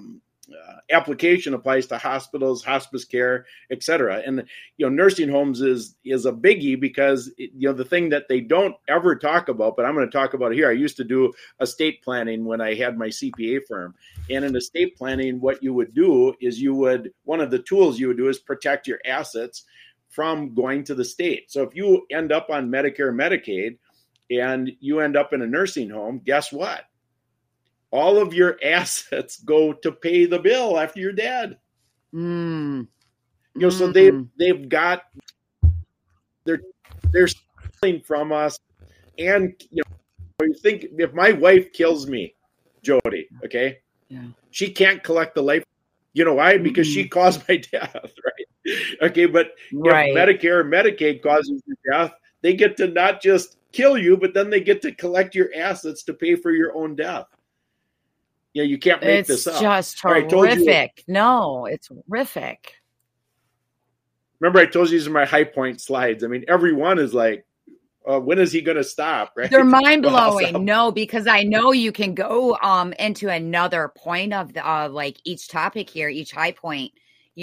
application applies to hospitals, hospice care, et cetera. And, nursing homes is a biggie because, the thing that they don't ever talk about, but I'm going to talk about it here. I used to do estate planning when I had my CPA firm. And in estate planning, what you would do is one of the tools you would do is protect your assets from going to the state. So if you end up on Medicare, Medicaid, and you end up in a nursing home, guess what? All of your assets go to pay the bill after you're dead. So they've got, they're stealing from us. And, you think if my wife kills me, Jody, okay, she can't collect the life. You know why? Because she caused my death, right? Okay, but if Medicare or Medicaid causes your death, they get to not just kill you, but then they get to collect your assets to pay for your own death. You can't make this up. It's just horrific. No, it's horrific. Remember, I told you these are my high point slides. I mean, every one is like, when is he going to stop? Right? They're mind blowing. No, because I know you can go into another point of the each topic here, each high point.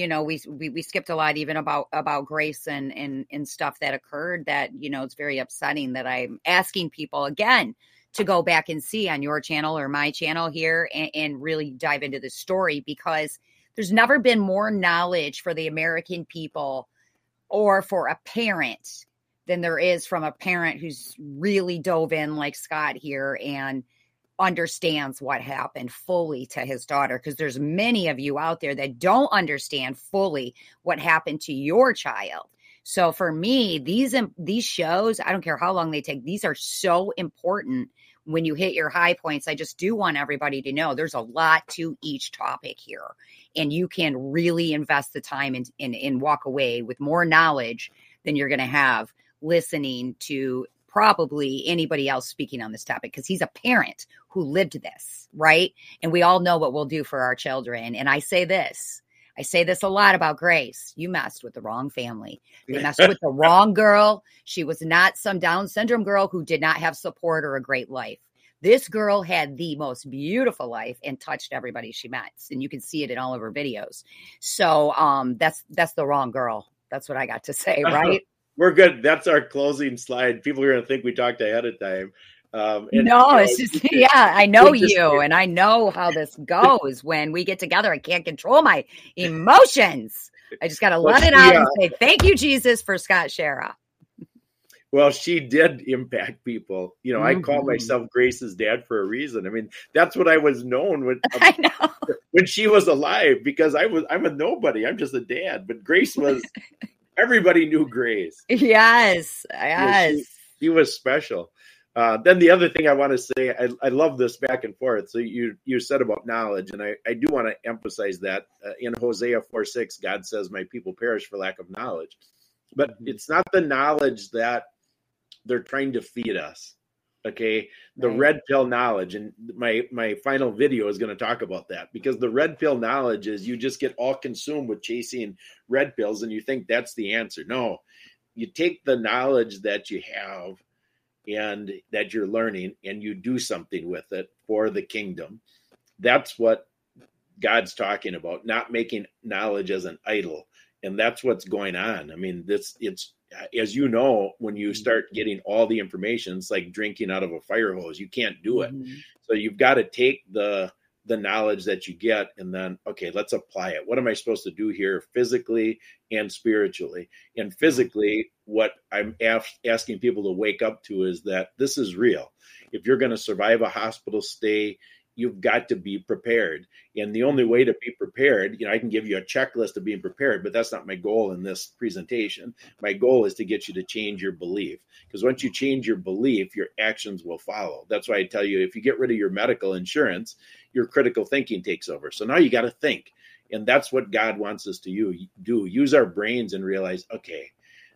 We skipped a lot even about Grace and stuff that occurred that, it's very upsetting that I'm asking people again to go back and see on your channel or my channel here and really dive into the story, because there's never been more knowledge for the American people or for a parent than there is from a parent who's really dove in like Scott here and understands what happened fully to his daughter. Because there's many of you out there that don't understand fully what happened to your child. So for me, these shows, I don't care how long they take, these are so important when you hit your high points. I just do want everybody to know there's a lot to each topic here, and you can really invest the time and walk away with more knowledge than you're going to have listening to probably anybody else speaking on this topic, because he's a parent who lived this, right? And we all know what we'll do for our children. And I say this a lot about Grace. You messed with the wrong family. They messed with the wrong girl. She was not some Down syndrome girl who did not have support or a great life. This girl had the most beautiful life and touched everybody she met. And you can see it in all of her videos. So that's the wrong girl. That's what I got to say, right? We're good. That's our closing slide. People are going to think we talked ahead of time. It's just, I know you, and I know how this goes when we get together. I can't control my emotions. I just got to let it out and say, thank you, Jesus, for Scott Schara. Well, she did impact people. I call myself Grace's dad for a reason. I mean, that's what I was known when she was alive, because I'm a nobody. I'm just a dad. But Grace was, everybody knew Grace. Yes. She was special. Then the other thing I want to say, I love this back and forth. So you said about knowledge, and I do want to emphasize that in Hosea 4:6, God says, my people perish for lack of knowledge. But it's not the knowledge that they're trying to feed us. Okay. The red pill knowledge. And my final video is going to talk about that, because the red pill knowledge is you just get all consumed with chasing red pills and you think that's the answer. No, you take the knowledge that you have and that you're learning and you do something with it for the kingdom. That's what God's talking about, not making knowledge as an idol. And that's what's going on. I mean, it's, as you know, when you start getting all the information, it's like drinking out of a fire hose. You can't do it. So you've got to take the knowledge that you get and then, okay, let's apply it. What am I supposed to do here physically and spiritually? And physically, what I'm asking people to wake up to is that this is real. If you're going to survive a hospital stay, you've got to be prepared. And the only way to be prepared, I can give you a checklist of being prepared, but that's not my goal in this presentation. My goal is to get you to change your belief, because once you change your belief, your actions will follow. That's why I tell you, if you get rid of your medical insurance, your critical thinking takes over. So now you got to think. And that's what God wants us to do. Use our brains and realize, okay,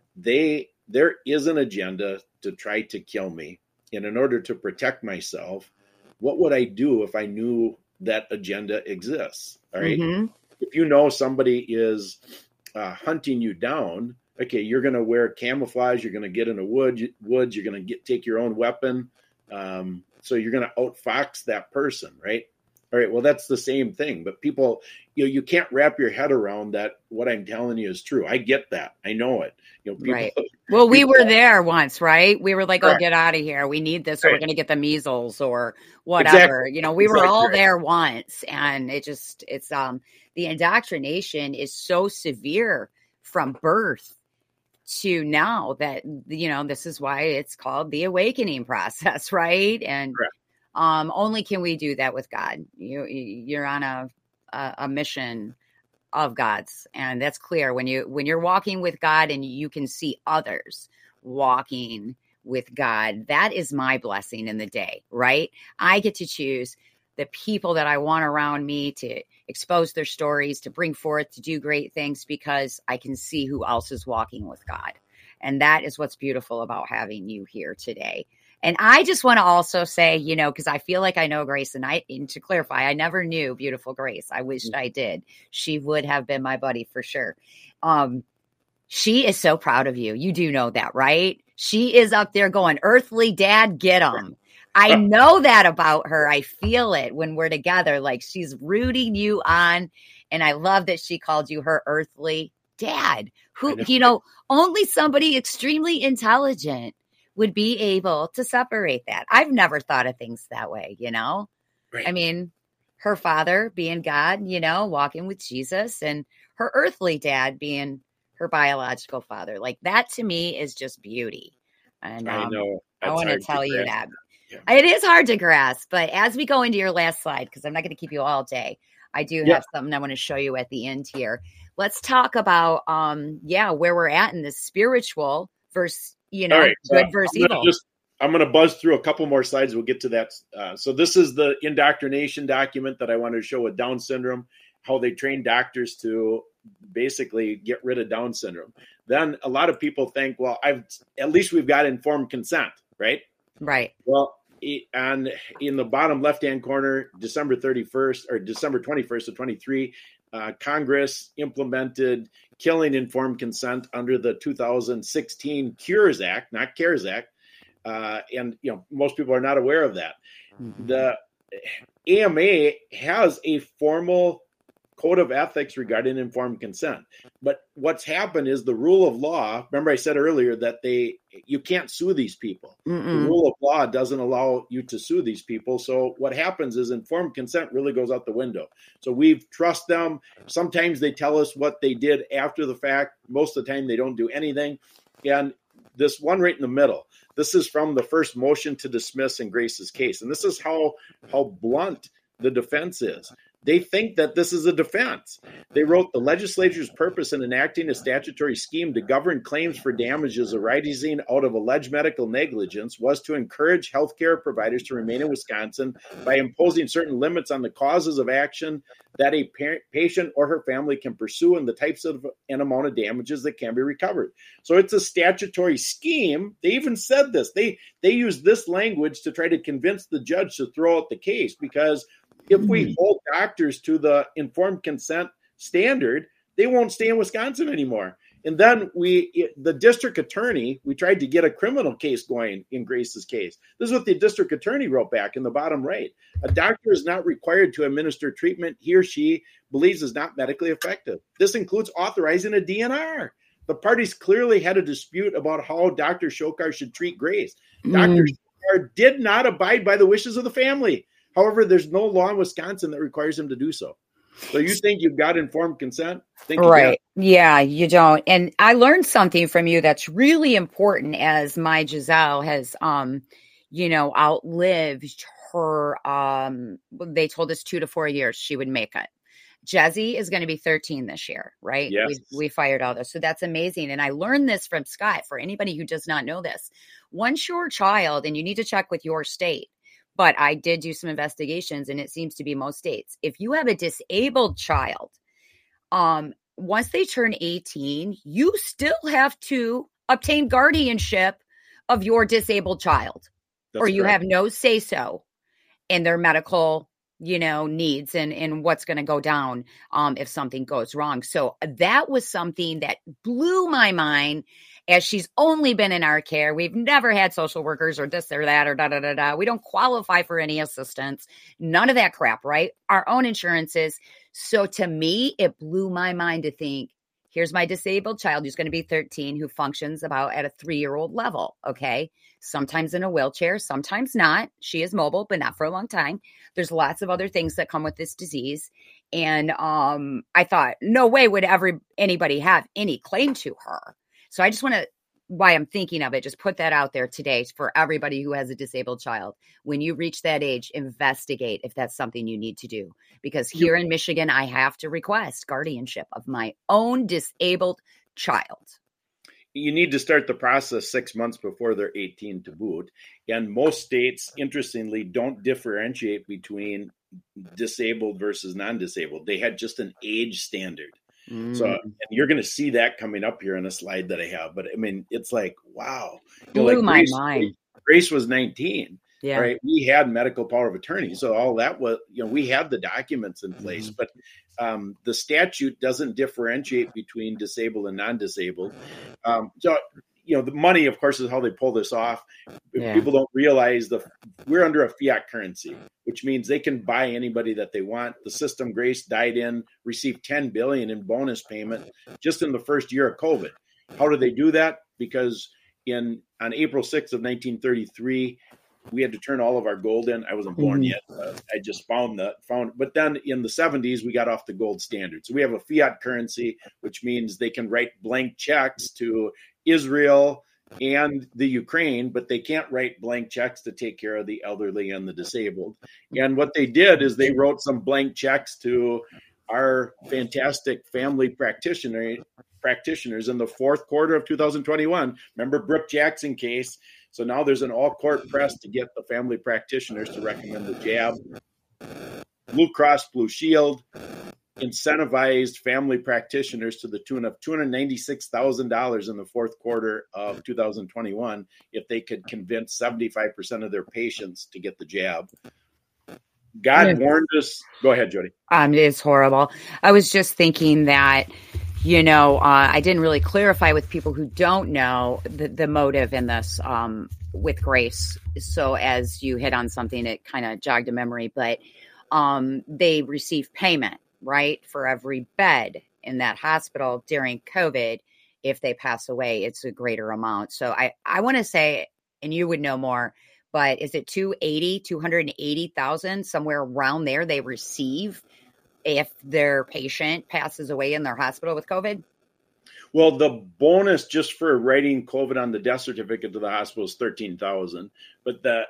there is an agenda to try to kill me. And in order to protect myself, what would I do if I knew that agenda exists? All right. If you know somebody is hunting you down, okay, you're going to wear camouflage. You're going to get in the woods. You're going to take your own weapon. So you're going to outfox that person, right? All right, well, that's the same thing. But people, you can't wrap your head around that what I'm telling you is true. I get that. I know it. People, right. Well, we were there once, right? We were like, Correct. oh, get out of here. We need this, or Right. we're going to get the measles or whatever. Exactly. We were Exactly all right. there once. And it's the indoctrination is so severe from birth to now that, this is why it's called the awakening process, right? And Correct. only can we do that with God. You're on a mission of God's, and that's clear when you're walking with God and you can see others walking with God. That is my blessing in the day, right? I get to choose the people that I want around me to expose their stories, to bring forth, to do great things, because I can see who else is walking with God. And that is what's beautiful about having you here today. And I just want to also say, because I feel like I know Grace, and to clarify, I never knew beautiful Grace. I wished I did. She would have been my buddy for sure. She is so proud of you. You do know that, right? She is up there going, earthly dad, get him. I know that about her. I feel it when we're together. Like, she's rooting you on. And I love that she called you her earthly dad, who, only somebody extremely intelligent would be able to separate that. I've never thought of things that way, Right. I mean, her father being God, walking with Jesus, and her earthly dad being her biological father. Like, that to me is just beauty. And I know. I want to tell you that. Yeah. It is hard to grasp, but as we go into your last slide, because I'm not going to keep you all day, I do have something I want to show you at the end here. Let's talk about, where we're at in this spiritual versus, right, good versus evil. I'm going to buzz through a couple more slides. We'll get to that. So this is the indoctrination document that I wanted to show with Down syndrome, how they train doctors to basically get rid of Down syndrome. Then a lot of people think, well, at least we've got informed consent, right? Right. Well, and in the bottom left-hand corner, December 31st or December 21st of 23, Congress implemented killing informed consent under the 2016 Cures Act, not CARES Act. And, most people are not aware of that. Mm-hmm. The AMA has a formal code of ethics regarding informed consent. But what's happened is the rule of law, remember I said earlier that you can't sue these people. Mm-mm. The rule of law doesn't allow you to sue these people. So what happens is informed consent really goes out the window. So we trust them. Sometimes they tell us what they did after the fact. Most of the time they don't do anything. And this one right in the middle, this is from the first motion to dismiss in Grace's case. And this is how blunt the defense is. They think that this is a defense. They wrote, the legislature's purpose in enacting a statutory scheme to govern claims for damages arising out of alleged medical negligence was to encourage healthcare providers to remain in Wisconsin by imposing certain limits on the causes of action that a patient or her family can pursue and the types of and amount of damages that can be recovered. So it's a statutory scheme. They even said this. They use this language to try to convince the judge to throw out the case, because if we hold doctors to the informed consent standard, they won't stay in Wisconsin anymore. And then the district attorney, we tried to get a criminal case going in Grace's case. This is what the district attorney wrote back in the bottom right. A doctor is not required to administer treatment he or she believes is not medically effective. This includes authorizing a DNR. The parties clearly had a dispute about how Dr. Shokar should treat Grace. Dr. Shokar did not abide by the wishes of the family. However, there's no law in Wisconsin that requires him to do so. So you think you've got informed consent? Right. Yeah, you don't. And I learned something from you that's really important, as my Giselle has, outlived her. They told us 2 to 4 years she would make it. Jesse is going to be 13 this year, right? Yes. We fired all this. So that's amazing. And I learned this from Scott. For anybody who does not know this, once your child, and you need to check with your state, but I did do some investigations, and it seems to be most states. If you have a disabled child, once they turn 18, you still have to obtain guardianship of your disabled child. That's or you correct. Have no say-so in their medical, needs and what's going to go down if something goes wrong. So that was something that blew my mind. as she's only been in our care. We've never had social workers or this or that or da-da-da-da. We don't qualify for any assistance. None of that crap, right? Our own insurances. So to me, it blew my mind to think, here's my disabled child who's going to be 13, who functions about at a 3-year-old level, okay? Sometimes in a wheelchair, sometimes not. She is mobile, but not for a long time. There's lots of other things that come with this disease. And I thought, no way would anybody have any claim to her. So I just want to, why I'm thinking of it, just put that out there today for everybody who has a disabled child. When you reach that age, investigate if that's something you need to do. Because here in Michigan, I have to request guardianship of my own disabled child. You need to start the process 6 months before they're 18 to boot. And most states, interestingly, don't differentiate between disabled versus non-disabled. They had just an age standard. So and you're going to see that coming up here in a slide that I have. But I mean, it's like, wow. Blew my mind. Grace was 19. Yeah. Right. We had medical power of attorney. So all that was, we had the documents in place, but the statute doesn't differentiate between disabled and non-disabled. So, the money, of course, is how they pull this off. Yeah. People don't realize we're under a fiat currency, which means they can buy anybody that they want. The system Grace died in received $10 billion in bonus payment just in the first year of COVID. How do they do that? Because on April 6th of 1933, we had to turn all of our gold in. I wasn't born yet. I just found. But then in the 70s, we got off the gold standard. So we have a fiat currency, which means they can write blank checks to Israel and the Ukraine, but they can't write blank checks to take care of the elderly and the disabled. And what they did is they wrote some blank checks to our fantastic family practitioners in the fourth quarter of 2021. Remember Brooke Jackson case? So now there's an all-court press to get the family practitioners to recommend the jab. Blue Cross Blue Shield incentivized family practitioners to the tune of $296,000 in the fourth quarter of 2021 if they could convince 75% of their patients to get the jab. God warned us. Go ahead, Jody. It's horrible. I was just thinking that, I didn't really clarify with people who don't know the motive in this with Grace. So as you hit on something, it kind of jogged a memory, but they receive payment, right, for every bed in that hospital during COVID. If they pass away, it's a greater amount. So I want to say, and you would know more, but is it 280,000, somewhere around there they receive if their patient passes away in their hospital with COVID? Well, the bonus just for writing COVID on the death certificate to the hospital is $13,000. But I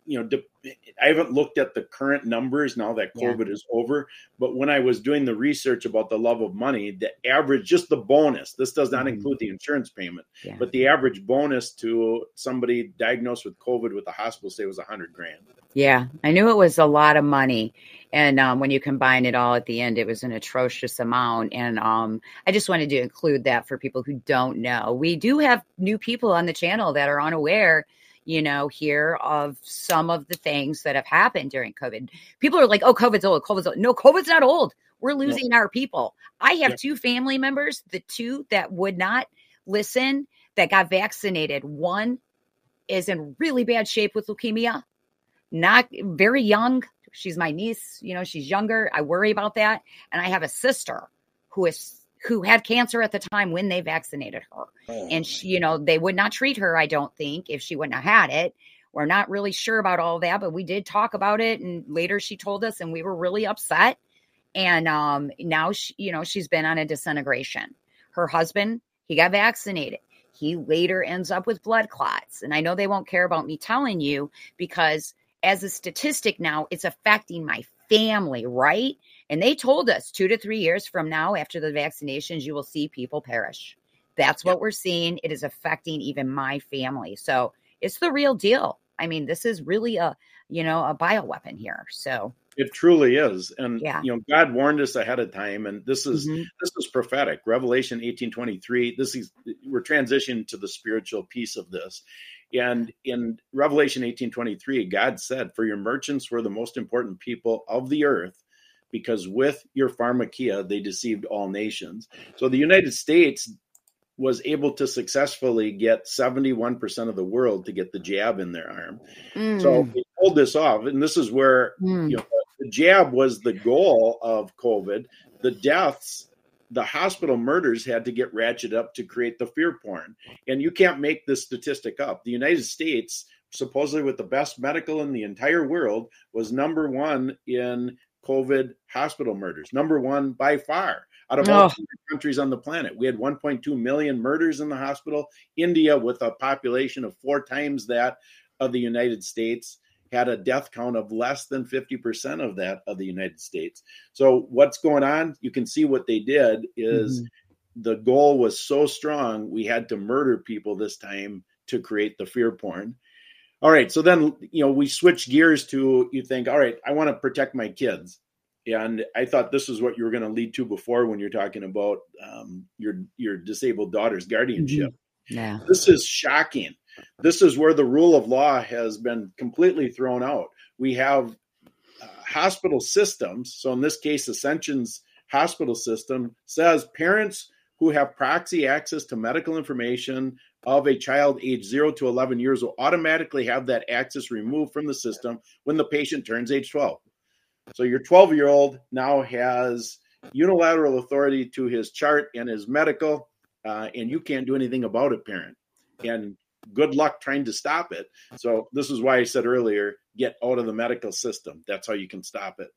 haven't looked at the current numbers now that COVID is over. But when I was doing the research about the love of money, the average, just the bonus, this does not include the insurance payment, but the average bonus to somebody diagnosed with COVID with a hospital stay was $100,000. Yeah, I knew it was a lot of money. And when you combine it all at the end, it was an atrocious amount. And I just wanted to include that for people who don't know. We do have new people on the channel that are unaware, here of some of the things that have happened during COVID. People are like, oh, COVID's old. COVID's old. No, COVID's not old. We're losing our people. I have two family members, the two that would not listen, that got vaccinated. One is in really bad shape with leukemia, not very young. She's my niece, she's younger. I worry about that. And I have a sister who had cancer at the time when they vaccinated her. And she, they would not treat her, I don't think, if she wouldn't have had it. We're not really sure about all that, but we did talk about it. And later she told us, and we were really upset. And now, she's been on a disintegration. Her husband, he got vaccinated. He later ends up with blood clots. And I know they won't care about me telling you, because as a statistic now, it's affecting my family, right? And they told us 2 to 3 years from now, after the vaccinations, you will see people perish. That's what we're seeing. It is affecting even my family. So it's the real deal. I mean, this is really a bioweapon here. So it truly is. And, God warned us ahead of time. And this is prophetic. Revelation 18:23. We're transitioning to the spiritual piece of this. And in Revelation 18:23, God said, for your merchants were the most important people of the earth, because with your pharmakia, they deceived all nations. So the United States was able to successfully get 71% of the world to get the jab in their arm. So they pulled this off. And this is where the jab was the goal of COVID. The deaths, the hospital murders had to get ratcheted up to create the fear porn. And you can't make this statistic up. The United States, supposedly with the best medical in the entire world, was number one in COVID hospital murders. Number one by far. Out of all countries on the planet, we had 1.2 million murders in the hospital. India, with a population of 4 times that of the United States, had a death count of less than 50% of that of the United States. So what's going on? You can see what they did is the goal was so strong, we had to murder people this time to create the fear porn. All right, so then, we switch gears to, you think, all right, I want to protect my kids. And I thought this is what you were going to lead to before when you're talking about your disabled daughter's guardianship. Yeah. This is shocking. This is where the rule of law has been completely thrown out. We have hospital systems. So in this case, Ascension's hospital system says parents who have proxy access to medical information of a child age 0 to 11 years will automatically have that access removed from the system when the patient turns age 12. So your 12-year-old now has unilateral authority to his chart and his medical, and you can't do anything about it, parent. And good luck trying to stop it. So this is why I said earlier, get out of the medical system. That's how you can stop it.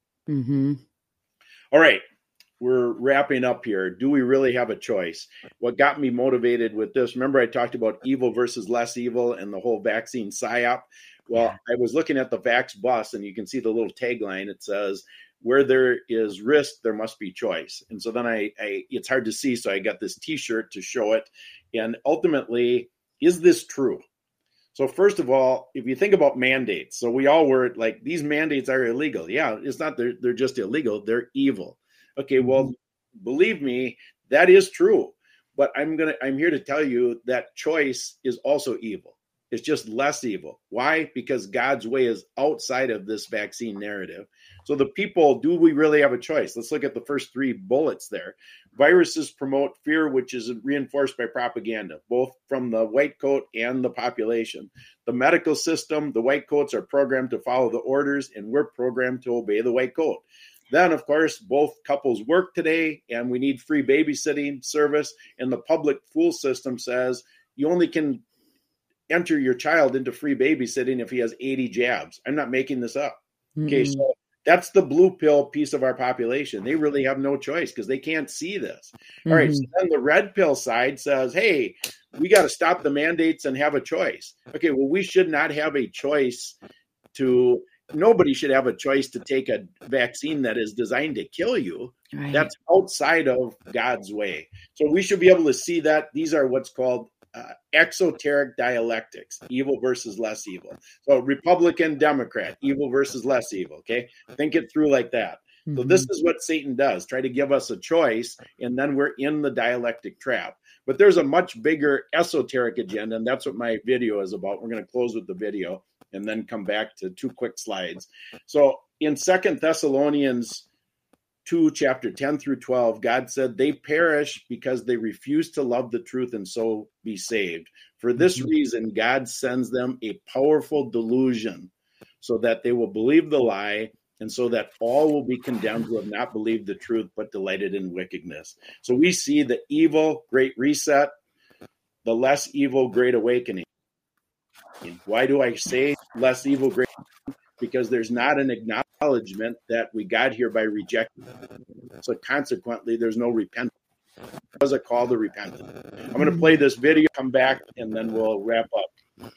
All right. We're wrapping up here. Do we really have a choice? What got me motivated with this, remember I talked about evil versus less evil and the whole vaccine psyop? Well, I was looking at the Vax bus, and you can see the little tagline. It says, where there is risk, there must be choice. And so then it's hard to see, so I got this T-shirt to show it. And ultimately, is this true? So first of all, if you think about mandates, so we all were like, these mandates are illegal. Yeah, it's not they're just illegal. They're evil. Okay, well, believe me, that is true. But I'm here to tell you that choice is also evil. It's just less evil. Why? Because God's way is outside of this vaccine narrative. So the people, do we really have a choice? Let's look at the first 3 bullets there. Viruses promote fear, which is reinforced by propaganda, both from the white coat and the population. The medical system, the white coats are programmed to follow the orders, and we're programmed to obey the white coat. Then, of course, both couples work today, and we need free babysitting service. And the public school system says you only can enter your child into free babysitting if he has 80 jabs. I'm not making this up. Okay, so that's the blue pill piece of our population. They really have no choice because they can't see this. All right, so then the red pill side says, hey, we got to stop the mandates and have a choice. Okay, well, we should not have a choice to... Nobody should have a choice to take a vaccine that is designed to kill you. Right. That's outside of God's way. So we should be able to see that. These are what's called exoteric dialectics, evil versus less evil. So Republican, Democrat, evil versus less evil. Okay. Think it through like that. So this is what Satan does, try to give us a choice, and then we're in the dialectic trap. But there's a much bigger esoteric agenda, and that's what my video is about. We're going to close with the video and then come back to 2 quick slides. So in 2 Thessalonians 2, chapter 10 through 12, God said, they perish because they refuse to love the truth and so be saved. For this reason, God sends them a powerful delusion so that they will believe the lie, and so that all will be condemned who have not believed the truth but delighted in wickedness. So we see the evil, great reset, the less evil, great awakening. Why do I say less evil, great? Because there's not an acknowledgement that we got here by rejecting it. So consequently, there's no repentance. It was a call to repentance. I'm going to play this video, come back, and then we'll wrap up.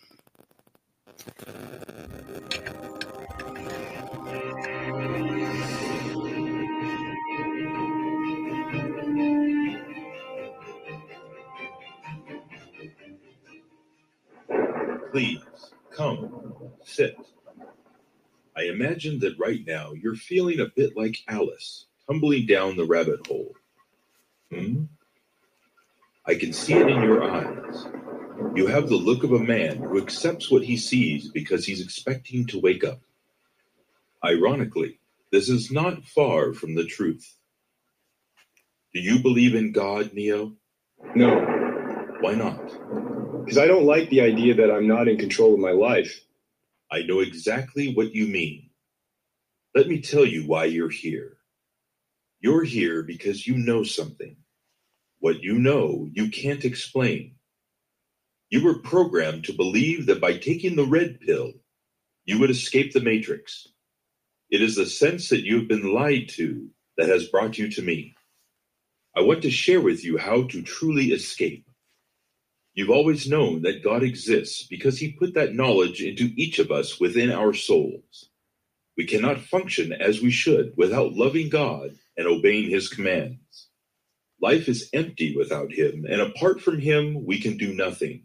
Please, come, sit. I imagine that right now you're feeling a bit like Alice, tumbling down the rabbit hole. I can see it in your eyes. You have the look of a man who accepts what he sees because he's expecting to wake up. Ironically, this is not far from the truth. Do you believe in God, Neo? No, Why not? Because I don't like the idea that I'm not in control of my life. I know exactly what you mean. Let me tell you why you're here. You're here because you know something. What you know, you can't explain. You were programmed to believe that by taking the red pill, you would escape the matrix. It is the sense that you've been lied to that has brought you to me. I want to share with you how to truly escape. You've always known that God exists because he put that knowledge into each of us within our souls. We cannot function as we should without loving God and obeying his commands. Life is empty without him, and apart from him, we can do nothing.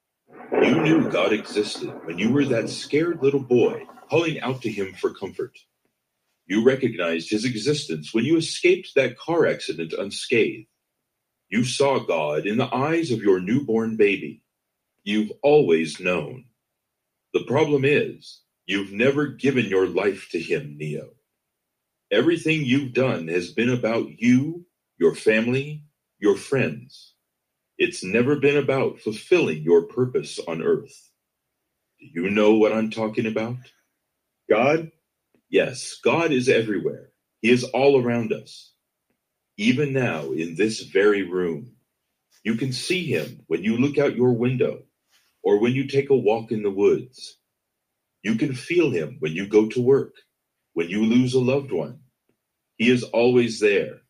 You knew God existed when you were that scared little boy calling out to him for comfort. You recognized his existence when you escaped that car accident unscathed. You saw God in the eyes of your newborn baby. You've always known. The problem is, you've never given your life to him, Neo. Everything you've done has been about you, your family, your friends. It's never been about fulfilling your purpose on earth. Do you know what I'm talking about? God? Yes, God is everywhere. He is all around us. Even now, in this very room, you can see him when you look out your window or when you take a walk in the woods. You can feel him when you go to work, when you lose a loved one. He is always there.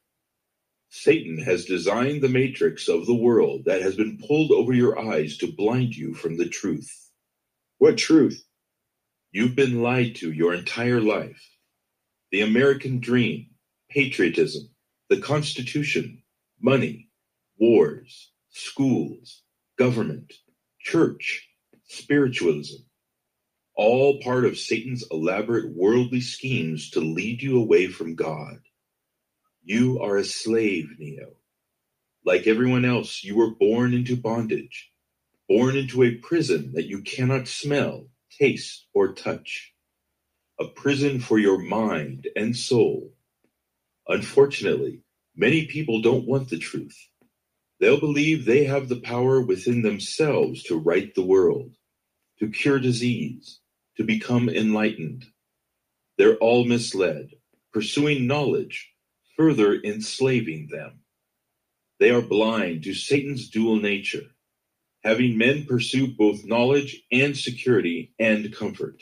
Satan has designed the matrix of the world that has been pulled over your eyes to blind you from the truth. What truth? You've been lied to your entire life. The American dream, patriotism, the Constitution, money, wars, schools, government, church, spiritualism, all part of Satan's elaborate worldly schemes to lead you away from God. You are a slave, Neo. Like everyone else, you were born into bondage, born into a prison that you cannot smell, taste, or touch. A prison for your mind and soul. Unfortunately, many people don't want the truth. They'll believe they have the power within themselves to right the world, to cure disease, to become enlightened. They're all misled, pursuing knowledge, further enslaving them. They are blind to Satan's dual nature, having men pursue both knowledge and security and comfort.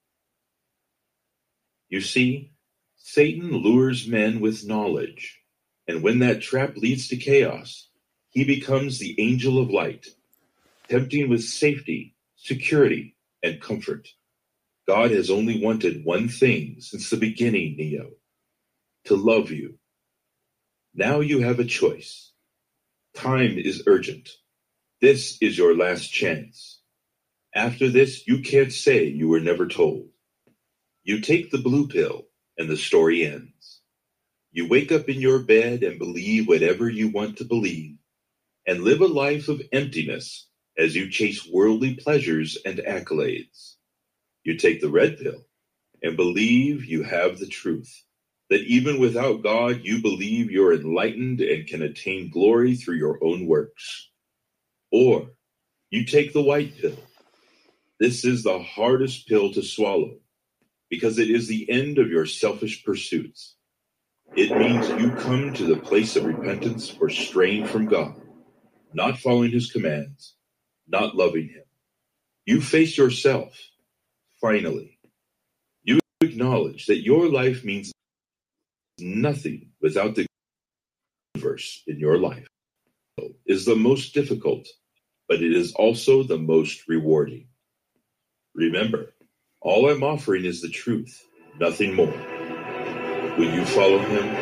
You see, Satan lures men with knowledge, and when that trap leads to chaos, he becomes the angel of light, tempting with safety, security, and comfort. God has only wanted one thing since the beginning, Neo, to love you. Now you have a choice. Time is urgent. This is your last chance. After this, you can't say you were never told. You take the blue pill, and the story ends. You wake up in your bed and believe whatever you want to believe, and live a life of emptiness as you chase worldly pleasures and accolades. You take the red pill and believe you have the truth, that even without God, you believe you're enlightened and can attain glory through your own works. Or you take the white pill. This is the hardest pill to swallow, because it is the end of your selfish pursuits. It means you come to the place of repentance for straying from God, not following his commands, not loving him. You face yourself, finally. You acknowledge that your life means nothing without the universe in your life. It is the most difficult, but it is also the most rewarding. Remember, all I'm offering is the truth, nothing more. Will you follow him?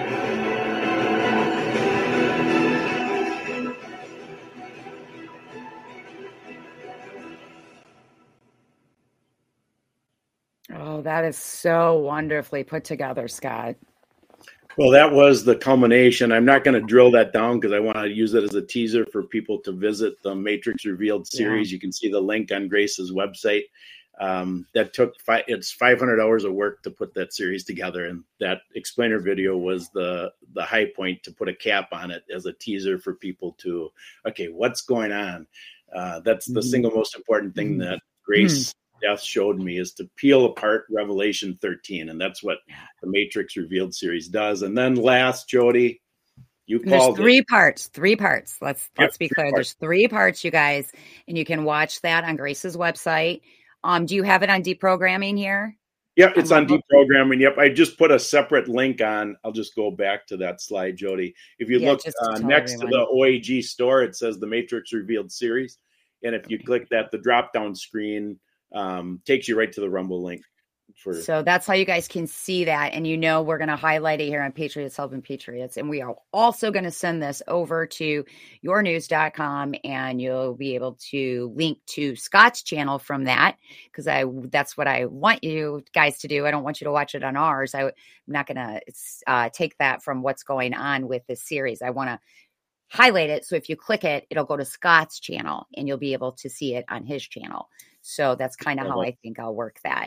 Oh, that is so wonderfully put together, Scott. Well, that was the culmination. I'm not going to drill that down because I want to use it as a teaser for people to visit the Matrix Revealed series. Yeah. You can see the link on Grace's website. that took it's 500 hours of work to put that series together. And that explainer video was the high point to put a cap on it as a teaser for people to, okay, what's going on? That's the single most important thing that Grace Death showed me, is to peel apart Revelation 13. And that's what the Matrix Revealed series does. And then last, Jody, you called three parts. Let's be clear. There's 3 parts, you guys, and you can watch that on Grace's website. Do you have it on deprogramming here? Yep, it's on deprogramming. Yep, I just put a separate link on. I'll just go back to that slide, Jody. If you look next to the OAG store, it says the Matrix Revealed series. And if you click that, the drop-down screen takes you right to the Rumble link. So that's how you guys can see that. And we're going to highlight it here on Patriots Helping Patriots. And we are also going to send this over to yournews.com, and you'll be able to link to Scott's channel from that, because that's what I want you guys to do. I don't want you to watch it on ours. I'm not going to take that from what's going on with this series. I want to highlight it. So if you click it, it'll go to Scott's channel and you'll be able to see it on his channel. So that's kind of how I think I'll work that.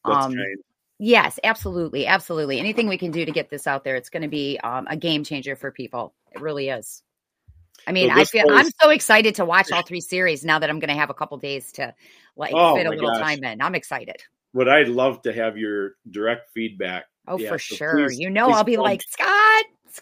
Yes, absolutely. Absolutely. Anything we can do to get this out there, it's going to be a game changer for people. It really is. I mean, I'm so excited to watch all 3 series now that I'm going to have a couple days to fit a little time in. I'm excited. But I'd love to have your direct feedback. Oh, for sure. Please I'll be like, Scott,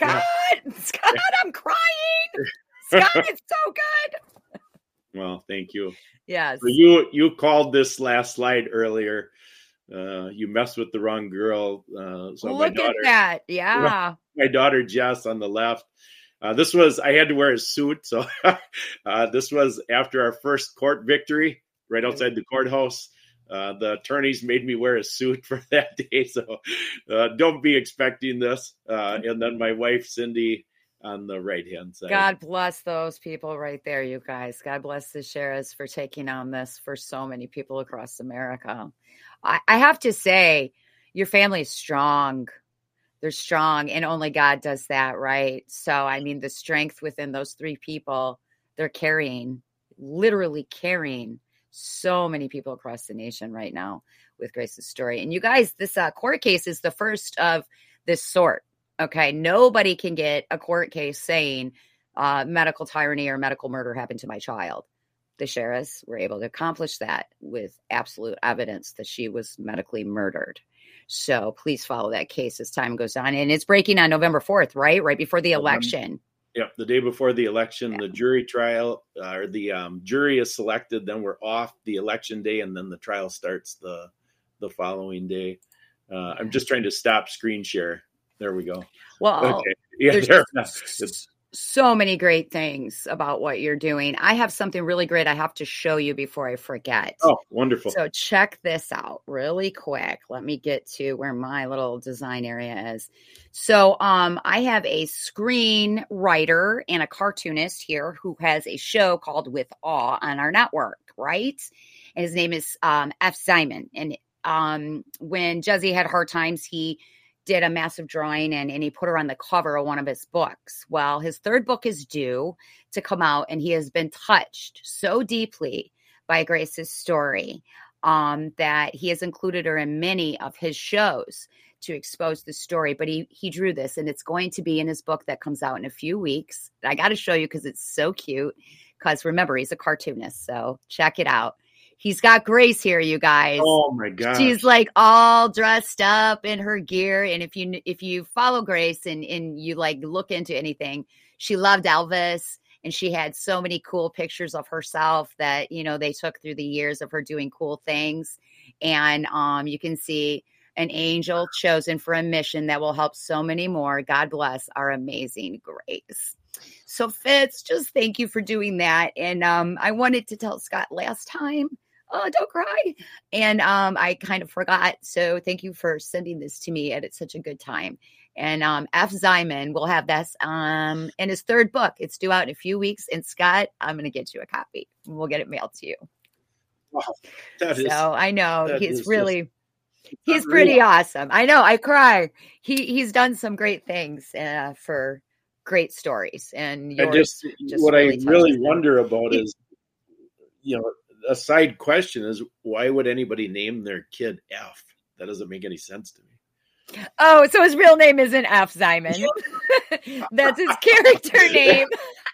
I'm crying. Scott, it's so good. Well, thank you. Yes. So you called this last slide earlier. You messed with the wrong girl. So look at that. Yeah. My daughter, Jess, on the left. I had to wear a suit. So this was after our first court victory right outside the courthouse. The attorneys made me wear a suit for that day. So don't be expecting this. And then my wife, Cindy, on the right-hand side. God bless those people right there, you guys. God bless the sheriffs for taking on this for so many people across America. I have to say, your family is strong. They're strong, and only God does that, right? So, I mean, the strength within those 3 people, they're literally carrying so many people across the nation right now with Grace's story. And you guys, this court case is the first of this sort. Okay, nobody can get a court case saying medical tyranny or medical murder happened to my child. The sheriffs were able to accomplish that with absolute evidence that she was medically murdered. So please follow that case as time goes on. And it's breaking on November 4th, right? Right before the election. Yep, the day before the election, the jury trial, or the jury is selected, then we're off the election day, and then the trial starts the following day. I'm just trying to stop screen share. There we go. Well, okay. Yeah, there's so many great things about what you're doing. I have something really great I have to show you before I forget. Oh, wonderful. So check this out really quick. Let me get to where my little design area is. So I have a screenwriter and a cartoonist here who has a show called With Awe on our network, right? And his name is F. Simon. And when Jesse had hard times, he did a massive drawing and he put her on the cover of one of his books. Well, his 3rd book is due to come out, and he has been touched so deeply by Grace's story that he has included her in many of his shows to expose the story. But he drew this, and it's going to be in his book that comes out in a few weeks. I got to show you because it's so cute. Because remember, he's a cartoonist, so check it out. He's got Grace here, you guys. Oh my God. She's like all dressed up in her gear. And if you follow Grace and you like look into anything, she loved Elvis, and she had so many cool pictures of herself that, they took through the years of her doing cool things. And you can see an angel chosen for a mission that will help so many more. God bless our amazing Grace. So Fitz, just thank you for doing that. And I wanted to tell Scott last time, oh, don't cry. And I kind of forgot. So thank you for sending this to me at such a good time. And F. Simon will have this in his 3rd book. It's due out in a few weeks. And Scott, I'm going to get you a copy. We'll get it mailed to you. Wow, I know he's pretty awesome. I know. I cry. He's done some great things for great stories. And yours what I really wonder about is, a side question is, why would anybody name their kid F? That doesn't make any sense to me. Oh, so his real name isn't F, Simon. That's his character name.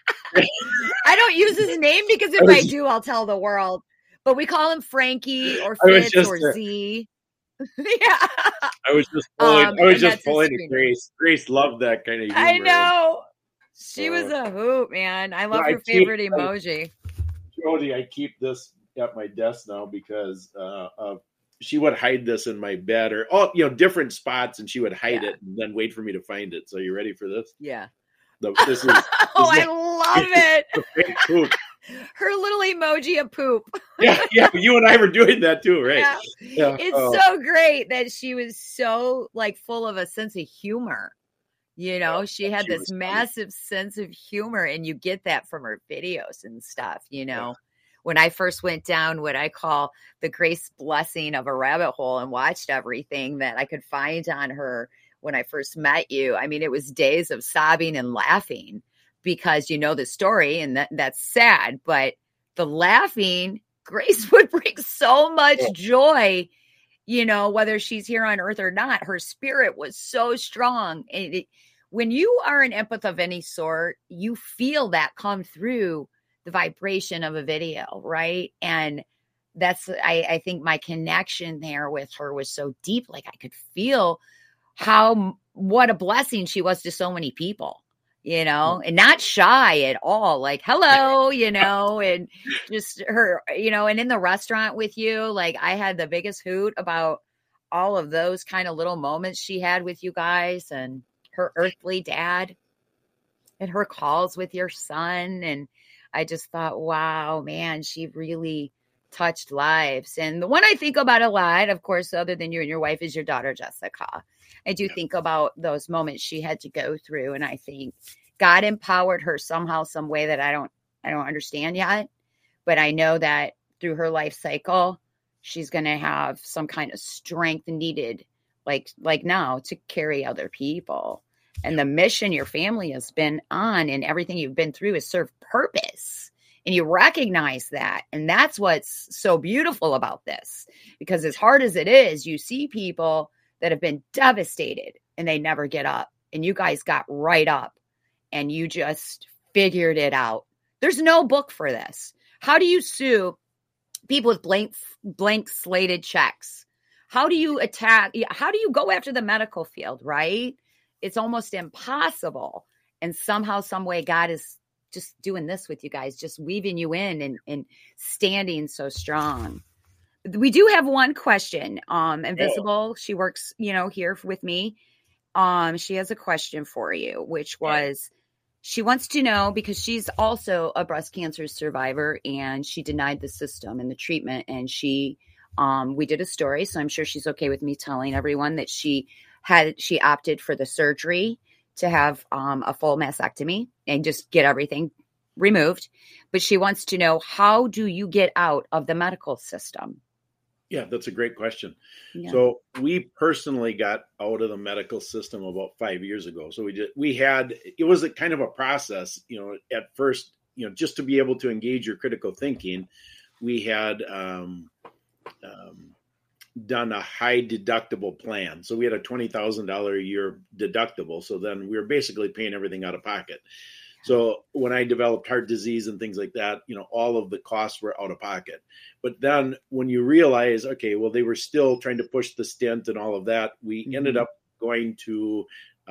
I don't use his name because if I do, I'll tell the world. But we call him Frankie or Fitz or Z. Yeah. I was just pulling at Grace. Grace loved that kind of humor. I know. She was a hoot, man. I love her favorite emoji. Jody, I keep this at my desk now because she would hide this in my bed or different spots, and she would hide it and then wait for me to find it. So you ready for this? Yeah. This is I love it. The fake poop. Her little emoji of poop. Yeah, you and I were doing that too, right? Yeah. It's so great that she was so full of a sense of humor. She had this massive sense of humor, and you get that from her videos and stuff, When I first went down what I call the Grace blessing of a rabbit hole and watched everything that I could find on her when I first met you, I mean, it was days of sobbing and laughing because the story, and that's sad, but the laughing, Grace would bring so much joy, whether she's here on earth or not. Her spirit was so strong. And when you are an empath of any sort, you feel that come through the vibration of a video, right? And that's, I think my connection there with her was so deep. I could feel what a blessing she was to so many people. And not shy at all, hello, and just her, and in the restaurant with you, I had the biggest hoot about all of those kind of little moments she had with you guys and her earthly dad and her calls with your son. And I just thought, wow, man, she really touched lives. And the one I think about a lot, of course, other than you and your wife, is your daughter, Jessica. I do think about those moments she had to go through. And I think God empowered her somehow, some way that I don't understand yet. But I know that through her life cycle, she's going to have some kind of strength needed, like now, to carry other people. And the mission your family has been on and everything you've been through is serve purpose. And you recognize that. And that's what's so beautiful about this. Because as hard as it is, you see people that have been devastated and they never get up. And you guys got right up and you just figured it out. There's no book for this. How do you sue people with blank slated checks? How do you go after the medical field, right? It's almost impossible. And somehow, some way, God is just doing this with you guys, just weaving you in and standing so strong. We do have one question. Invisible, she works, here with me. She has a question for you, which was, she wants to know, because she's also a breast cancer survivor and she denied the system and the treatment. And we did a story, so I'm sure she's okay with me telling everyone that she opted for the surgery to have a full mastectomy and just get everything removed. But she wants to know, how do you get out of the medical system? Yeah, that's a great question. Yeah. So we personally got out of the medical system about 5 years ago. So it was a kind of a process, at first, just to be able to engage your critical thinking. We had done a high deductible plan. So we had a $20,000 a year deductible. So then we were basically paying everything out of pocket. So when I developed heart disease and things like that, all of the costs were out of pocket. But then when you realize, okay, well, they were still trying to push the stent and all of that, we ended up going to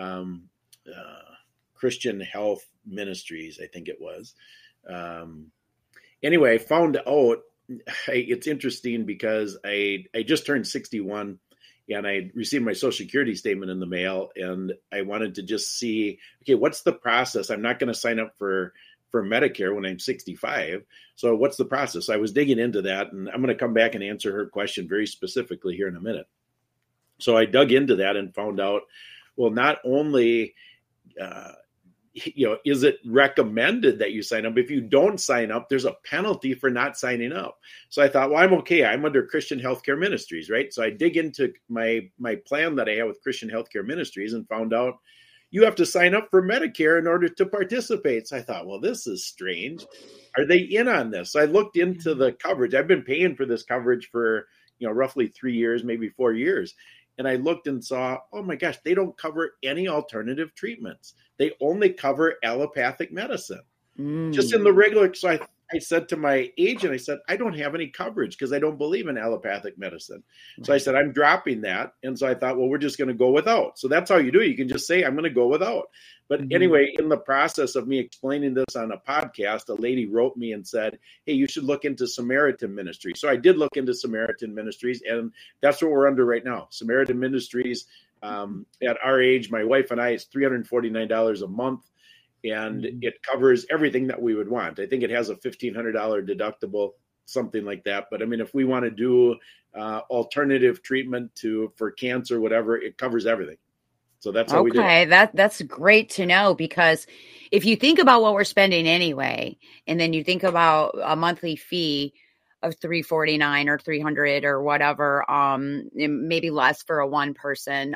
Christian Health Ministries, I think it was. Anyway, I found out, it's interesting because I just turned 61 and I received my Social Security statement in the mail, and I wanted to just see, okay, what's the process? I'm not going to sign up for Medicare when I'm 65. So what's the process? I was digging into that, and I'm going to come back and answer her question very specifically here in a minute. So I dug into that and found out, well, not only is it recommended that you sign up? If you don't sign up, there's a penalty for not signing up. So I thought, well, I'm okay. I'm under Christian Healthcare Ministries, right? So I dig into my plan that I have with Christian Healthcare Ministries and found out, you have to sign up for Medicare in order to participate. So I thought, well, this is strange. Are they in on this? So I looked into the coverage. I've been paying for this coverage for, roughly 3 years, maybe 4 years. And I looked and saw, oh my gosh, they don't cover any alternative treatments. They only cover allopathic medicine. Just in the regular. So I said to my agent, I said, I don't have any coverage because I don't believe in allopathic medicine. So I said, I'm dropping that. And so I thought, well, we're just going to go without. So that's how you do it. You can just say, I'm going to go without. But anyway, in the process of me explaining this on a podcast, a lady wrote me and said, hey, you should look into Samaritan Ministries. So I did look into Samaritan Ministries, and that's what we're under right now. Samaritan Ministries, at our age, my wife and I, it's $349 a month. And it covers everything that we would want. I think it has a $1,500 deductible, something like that. But I mean, if we want to do alternative treatment for cancer, whatever, it covers everything. So that's how we do it. Okay, that's great to know, because if you think about what we're spending anyway, and then you think about a monthly fee of $349 or $300 or whatever, maybe less for a one person,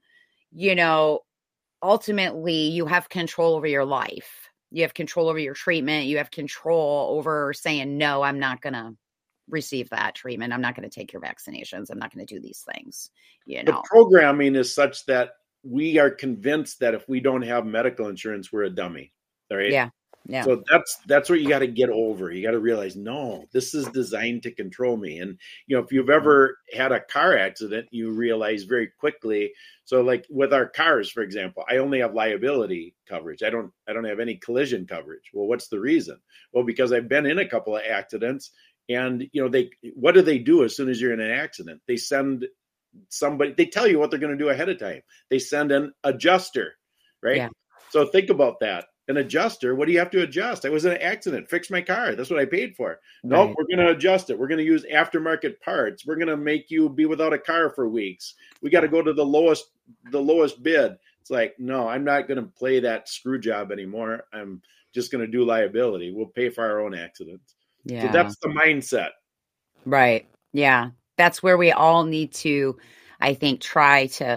ultimately, you have control over your life. You have control over your treatment. You have control over saying, no, I'm not going to receive that treatment. I'm not going to take your vaccinations. I'm not going to do these things. The programming is such that we are convinced that if we don't have medical insurance, we're a dummy. All right. Yeah. So that's what you got to get over. You got to realize, no, this is designed to control me. And, if you've ever had a car accident, you realize very quickly. So like with our cars, for example, I only have liability coverage. I don't have any collision coverage. Well, what's the reason? Well, because I've been in a couple of accidents, and, what do they do as soon as you're in an accident? They send somebody, they tell you what they're going to do ahead of time. They send an adjuster, right? Yeah. So think about that. An adjuster, what do you have to adjust? I was in an accident, fix my car. That's what I paid for. Nope, we're going to adjust it. We're going to use aftermarket parts. We're going to make you be without a car for weeks. We got to go to the lowest bid. It's like, no, I'm not going to play that screw job anymore. I'm just going to do liability. We'll pay for our own accidents. Yeah. So that's the mindset. Right. Yeah. That's where we all need to, I think, try to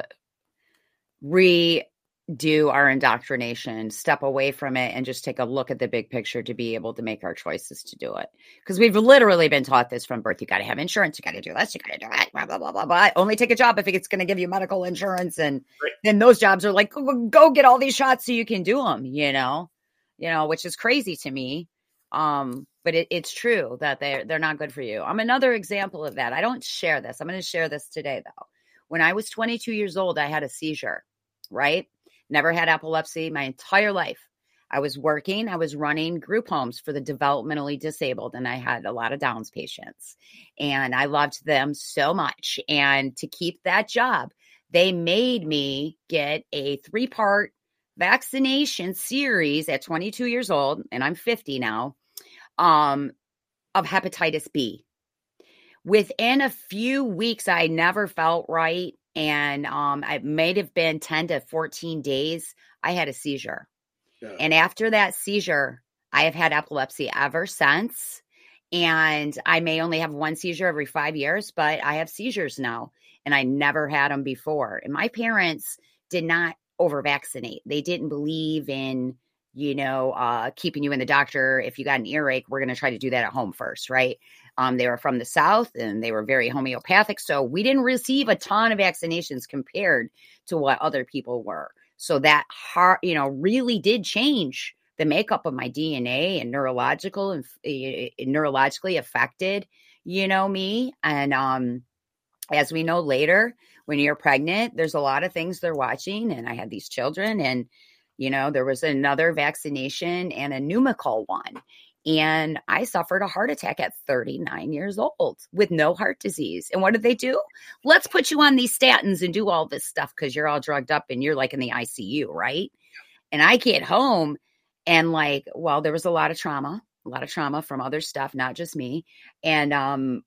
redo our indoctrination, step away from it, and just take a look at the big picture to be able to make our choices to do it. Because we've literally been taught this from birth. You got to have insurance. You got to do this. You got to do that. Blah, blah, blah, blah, blah. Only take a job if it's going to give you medical insurance. And then those jobs are like, go get all these shots so you can do them, which is crazy to me. But it's true that they're not good for you. I'm another example of that. I don't share this. I'm going to share this today, though. When I was 22 years old, I had a seizure, right? Never had epilepsy my entire life. I was working. I was running group homes for the developmentally disabled, and I had a lot of Downs patients, and I loved them so much. And to keep that job, they made me get a 3-part vaccination series at 22 years old, and I'm 50 now, of hepatitis B. Within a few weeks, I never felt right. And it may have been 10 to 14 days, I had a seizure. Yeah. And after that seizure, I have had epilepsy ever since. And I may only have one seizure every 5 years, but I have seizures now. And I never had them before. And my parents did not over-vaccinate. They didn't believe in, keeping you in the doctor. If you got an earache, we're going to try to do that at home first, right? They were from the South, and they were very homeopathic. So we didn't receive a ton of vaccinations compared to what other people were. So that really did change the makeup of my DNA and neurologically affected, me. And as we know later, when you're pregnant, there's a lot of things they're watching. And I had these children, and there was another vaccination and a pneumococcal one. And I suffered a heart attack at 39 years old with no heart disease. And what did they do? Let's put you on these statins and do all this stuff because you're all drugged up and you're like in the ICU, right? And I get home and there was a lot of trauma from other stuff, not just me. And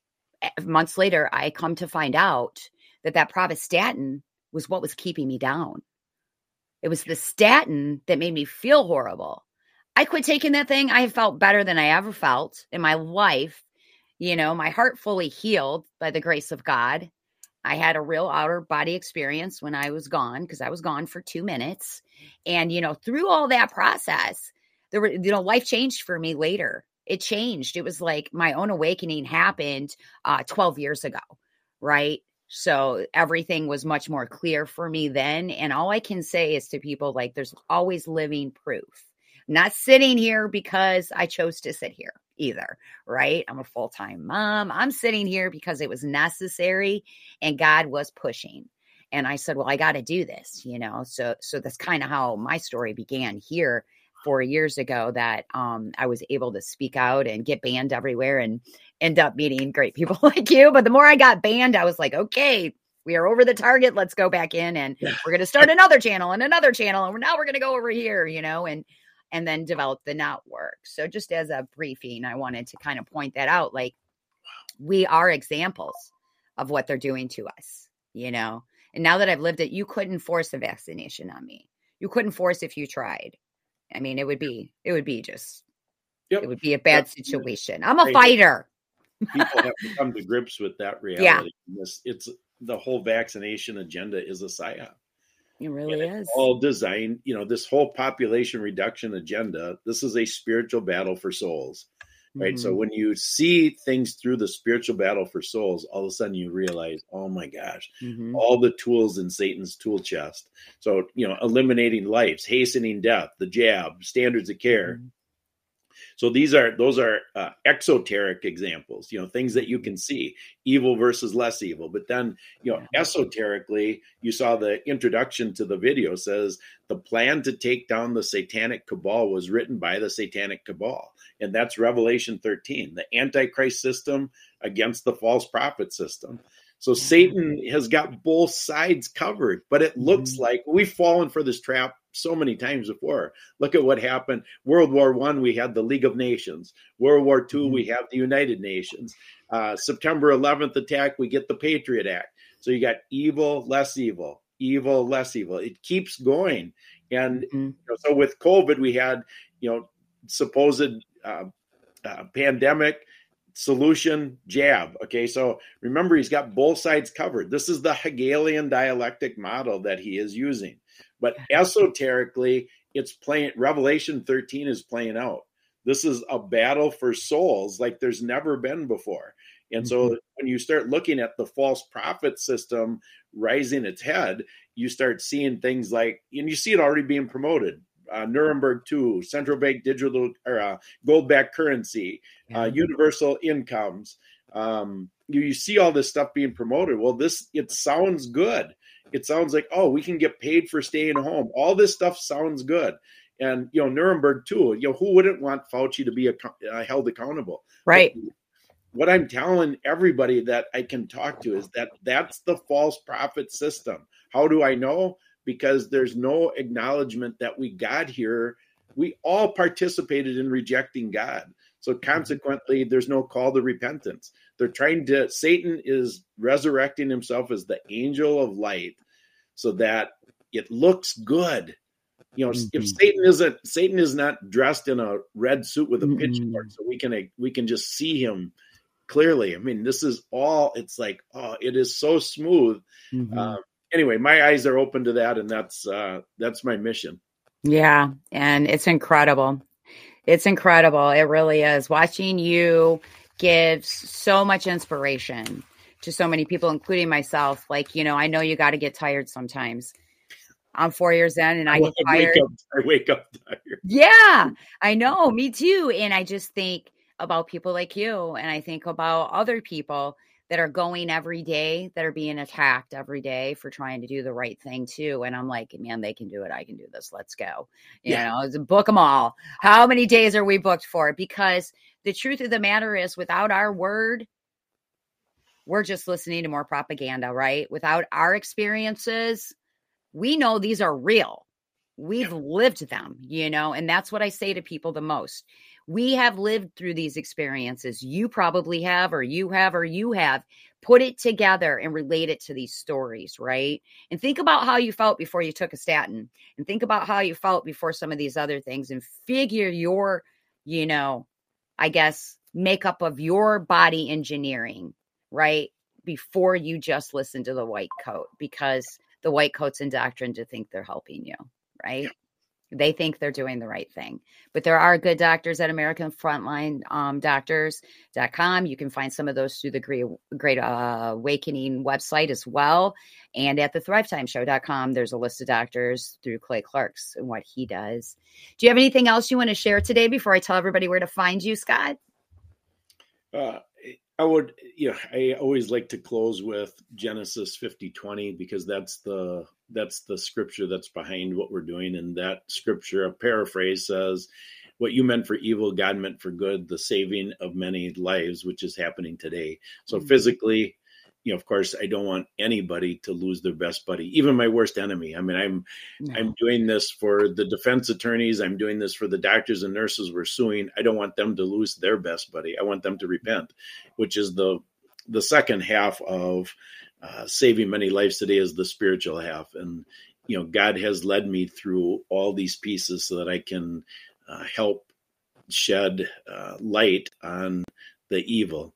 months later, I come to find out that pravastatin was what was keeping me down. It was the statin that made me feel horrible. I quit taking that thing. I have felt better than I ever felt in my life. My heart fully healed by the grace of God. I had a real outer body experience when I was gone, because I was gone for 2 minutes. And, through all that process, there were, life changed for me later. It changed. It was like my own awakening happened 12 years ago, right? So everything was much more clear for me then. And all I can say is to people, like, there's always living proof. I'm not sitting here because I chose to sit here either, right? I'm a full-time mom. I'm sitting here because it was necessary and God was pushing. And I said, well, I got to do this, So that's kind of how my story began here 4 years ago, that I was able to speak out and get banned everywhere and end up meeting great people like you. But the more I got banned, I was like, okay, we are over the target. Let's go back in, and we're going to start another channel and another channel. And now we're going to go over here, and then develop the network. So just as a briefing, I wanted to kind of point that out. Like, we are examples of what they're doing to us, And now that I've lived it, you couldn't force a vaccination on me. You couldn't force if you tried. I mean, it would be just, it would be a bad situation. I'm a fighter. People have to come to grips with that reality. Yeah. It's the whole vaccination agenda is a psyop. It really is. All designed, this whole population reduction agenda, this is a spiritual battle for souls, right? Mm-hmm. So when you see things through the spiritual battle for souls, all of a sudden you realize, oh my gosh, all the tools in Satan's tool chest. So, eliminating lives, hastening death, the jab, standards of care. Mm-hmm. So those are exoteric examples, things that you can see, evil versus less evil. But then, esoterically, you saw the introduction to the video says the plan to take down the satanic cabal was written by the satanic cabal. And that's Revelation 13, the Antichrist system against the false prophet system. So Satan has got both sides covered, but it looks like we've fallen for this trap so many times before. Look at what happened. World War I, we had the League of Nations. World War II, we have the United Nations. September 11th attack, we get the Patriot Act. So you got evil, less evil, evil, less evil. It keeps going. And so with COVID, we had, supposed pandemic, solution, jab. Okay, so remember, he's got both sides covered. This is the Hegelian dialectic model that he is using. But esoterically, it's playing. Revelation 13 is playing out. This is a battle for souls like there's never been before. And so when you start looking at the false prophet system rising its head, you start seeing things like, and you see it already being promoted. Nuremberg 2, central bank digital or gold-backed currency, universal incomes. You see all this stuff being promoted. Well, it sounds good. It sounds like, oh, we can get paid for staying home. All this stuff sounds good. And, Nuremberg 2, who wouldn't want Fauci to be held accountable? Right. But what I'm telling everybody that I can talk to is that that's the false prophet system. How do I know? Because there's no acknowledgement that we got here. We all participated in rejecting God. So consequently, there's no call to repentance. Satan is resurrecting himself as the angel of light so that it looks good. If Satan is not dressed in a red suit with a pitchfork, so we can just see him clearly. I mean, this is all, it's like, oh, it is so smooth. Anyway, my eyes are open to that, and that's my mission. Yeah, and it's incredible. It's incredible. It really is. Watching you gives so much inspiration to so many people, including myself. Like, I know you got to get tired sometimes. I'm 4 years in, and I get tired. I wake up tired. Yeah, I know. Me too. And I just think about people like you, and I think about other people that are going every day, that are being attacked every day for trying to do the right thing too. And I'm like, man, they can do it. I can do this. Let's go. Book them all. How many days are we booked for? Because the truth of the matter is, without our word, we're just listening to more propaganda, right? Without our experiences, we know these are real. We've lived them, and that's what I say to people the most. We have lived through these experiences. You probably have, or you have. Put it together and relate it to these stories, right? And think about how you felt before you took a statin, and think about how you felt before some of these other things, and figure your, makeup of your body engineering, right? before you just listen to the white coat, because the white coat's indoctrined to think they're helping you, right? Yeah. They think they're doing the right thing. But there are good doctors at American Frontline Doctors.com. You can find some of those through the Great Awakening website as well. And at the ThriveTimeShow.com, there's a list of doctors through Clay Clarks and what he does. Do you have anything else you want to share today before I tell everybody where to find you, Scott? I would, I always like to close with Genesis 50:20, because that's the scripture that's behind what we're doing. And that scripture, a paraphrase, says, "What you meant for evil, God meant for good, the saving of many lives," which is happening today. So physically, of course, I don't want anybody to lose their best buddy, even my worst enemy. I mean, I'm doing this for the defense attorneys. I'm doing this for the doctors and nurses we're suing. I don't want them to lose their best buddy. I want them to repent, which is the second half of saving many lives today, is the spiritual half. And, God has led me through all these pieces so that I can help shed light on the evil.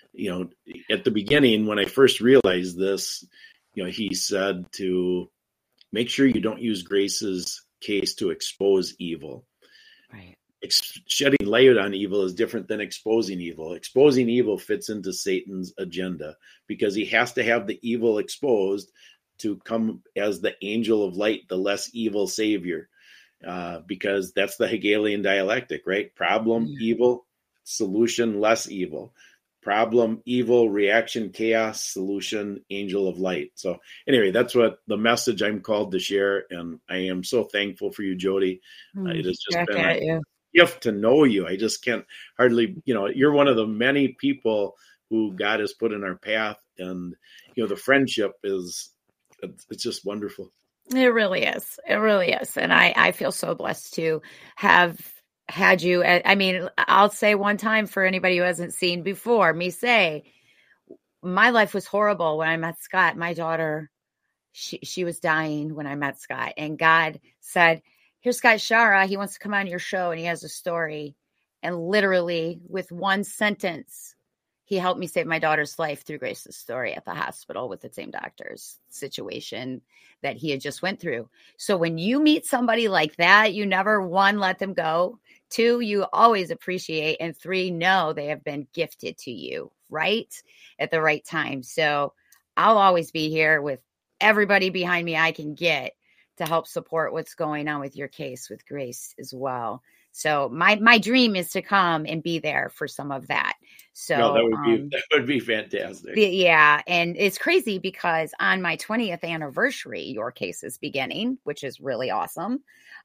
At the beginning, when I first realized this, he said to make sure you don't use Grace's case to expose evil. Right. Shedding light on evil is different than exposing evil. Exposing evil fits into Satan's agenda, because he has to have the evil exposed to come as the angel of light, the less evil savior, because that's the Hegelian dialectic, right? Problem, evil, solution, less evil. Problem, evil, reaction, chaos, solution, angel of light. So anyway, that's what the message I'm called to share. And I am so thankful for you, Jody. It has just been a gift to know you. I just can't hardly, you're one of the many people who God has put in our path. And, the friendship it's just wonderful. It really is. It really is. And I feel so blessed to have had you. I mean, I'll say one time for anybody who hasn't seen before me say, my life was horrible when I met Scott. My daughter, she was dying when I met Scott, and God said, "Here's Scott Schara. He wants to come on your show and he has a story." And literally with one sentence, he helped me save my daughter's life through Grace's story at the hospital with the same doctor's situation that he had just went through. So when you meet somebody like that, you never, one, let them go. Two, you always appreciate. And three, know they have been gifted to you, right? At the right time. So I'll always be here with everybody behind me I can get to help support what's going on with your case with Grace as well. So my dream is to come and be there for some of that. So that would be fantastic. Yeah. And it's crazy because on my 20th anniversary, your case is beginning, which is really awesome.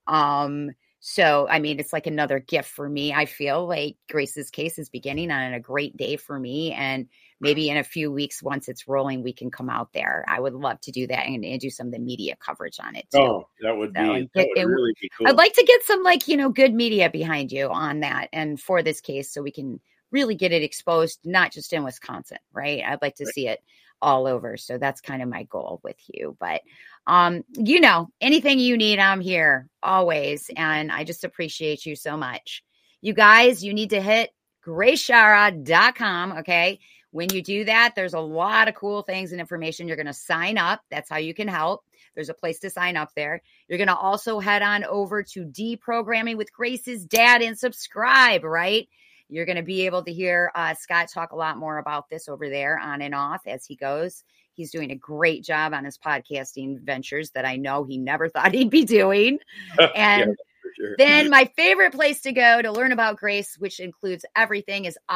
So, I mean, it's like another gift for me. I feel like Grace's case is beginning on a great day for me. And maybe in a few weeks, once it's rolling, we can come out there. I would love to do that and do some of the media coverage on it too. Oh, that would really be cool. I'd like to get some good media behind you on that and for this case, so we can really get it exposed, not just in Wisconsin, right? I'd like to see it all over. So that's kind of my goal with you. But, anything you need, I'm here always. And I just appreciate you so much. You guys, you need to hit GraceSchara.com. Okay. When you do that, there's a lot of cool things and information. You're going to sign up. That's how you can help. There's a place to sign up there. You're going to also head on over to Deprogramming with Grace's Dad and subscribe, right? You're going to be able to hear Scott talk a lot more about this over there on and off as he goes. He's doing a great job on his podcasting ventures that I know he never thought he'd be doing. And sure. Then my favorite place to go to learn about Grace, which includes everything, is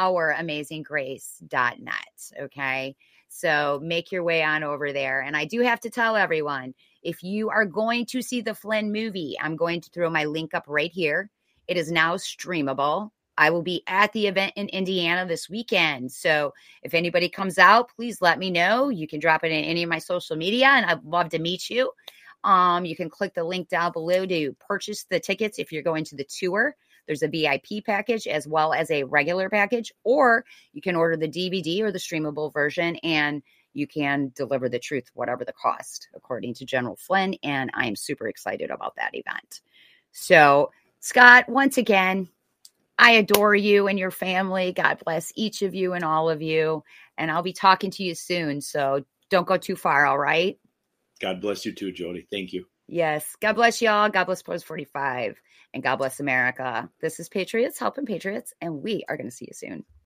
ouramazinggrace.net. Okay. So make your way on over there. And I do have to tell everyone, if you are going to see the Flynn movie, I'm going to throw my link up right here. It is now streamable. I will be at the event in Indiana this weekend. So if anybody comes out, please let me know. You can drop it in any of my social media and I'd love to meet you. You can click the link down below to purchase the tickets if you're going to the tour. There's a VIP package as well as a regular package, or you can order the DVD or the streamable version and you can deliver the truth, whatever the cost, according to General Flynn. And I'm super excited about that event. So Scott, once again, I adore you and your family. God bless each of you and all of you. and I'll be talking to you soon. So don't go too far. All right. God bless you too, Jody. Thank you. Yes. God bless y'all. God bless Post 45 and God bless America. This is Patriots Helping Patriots, and we are going to see you soon.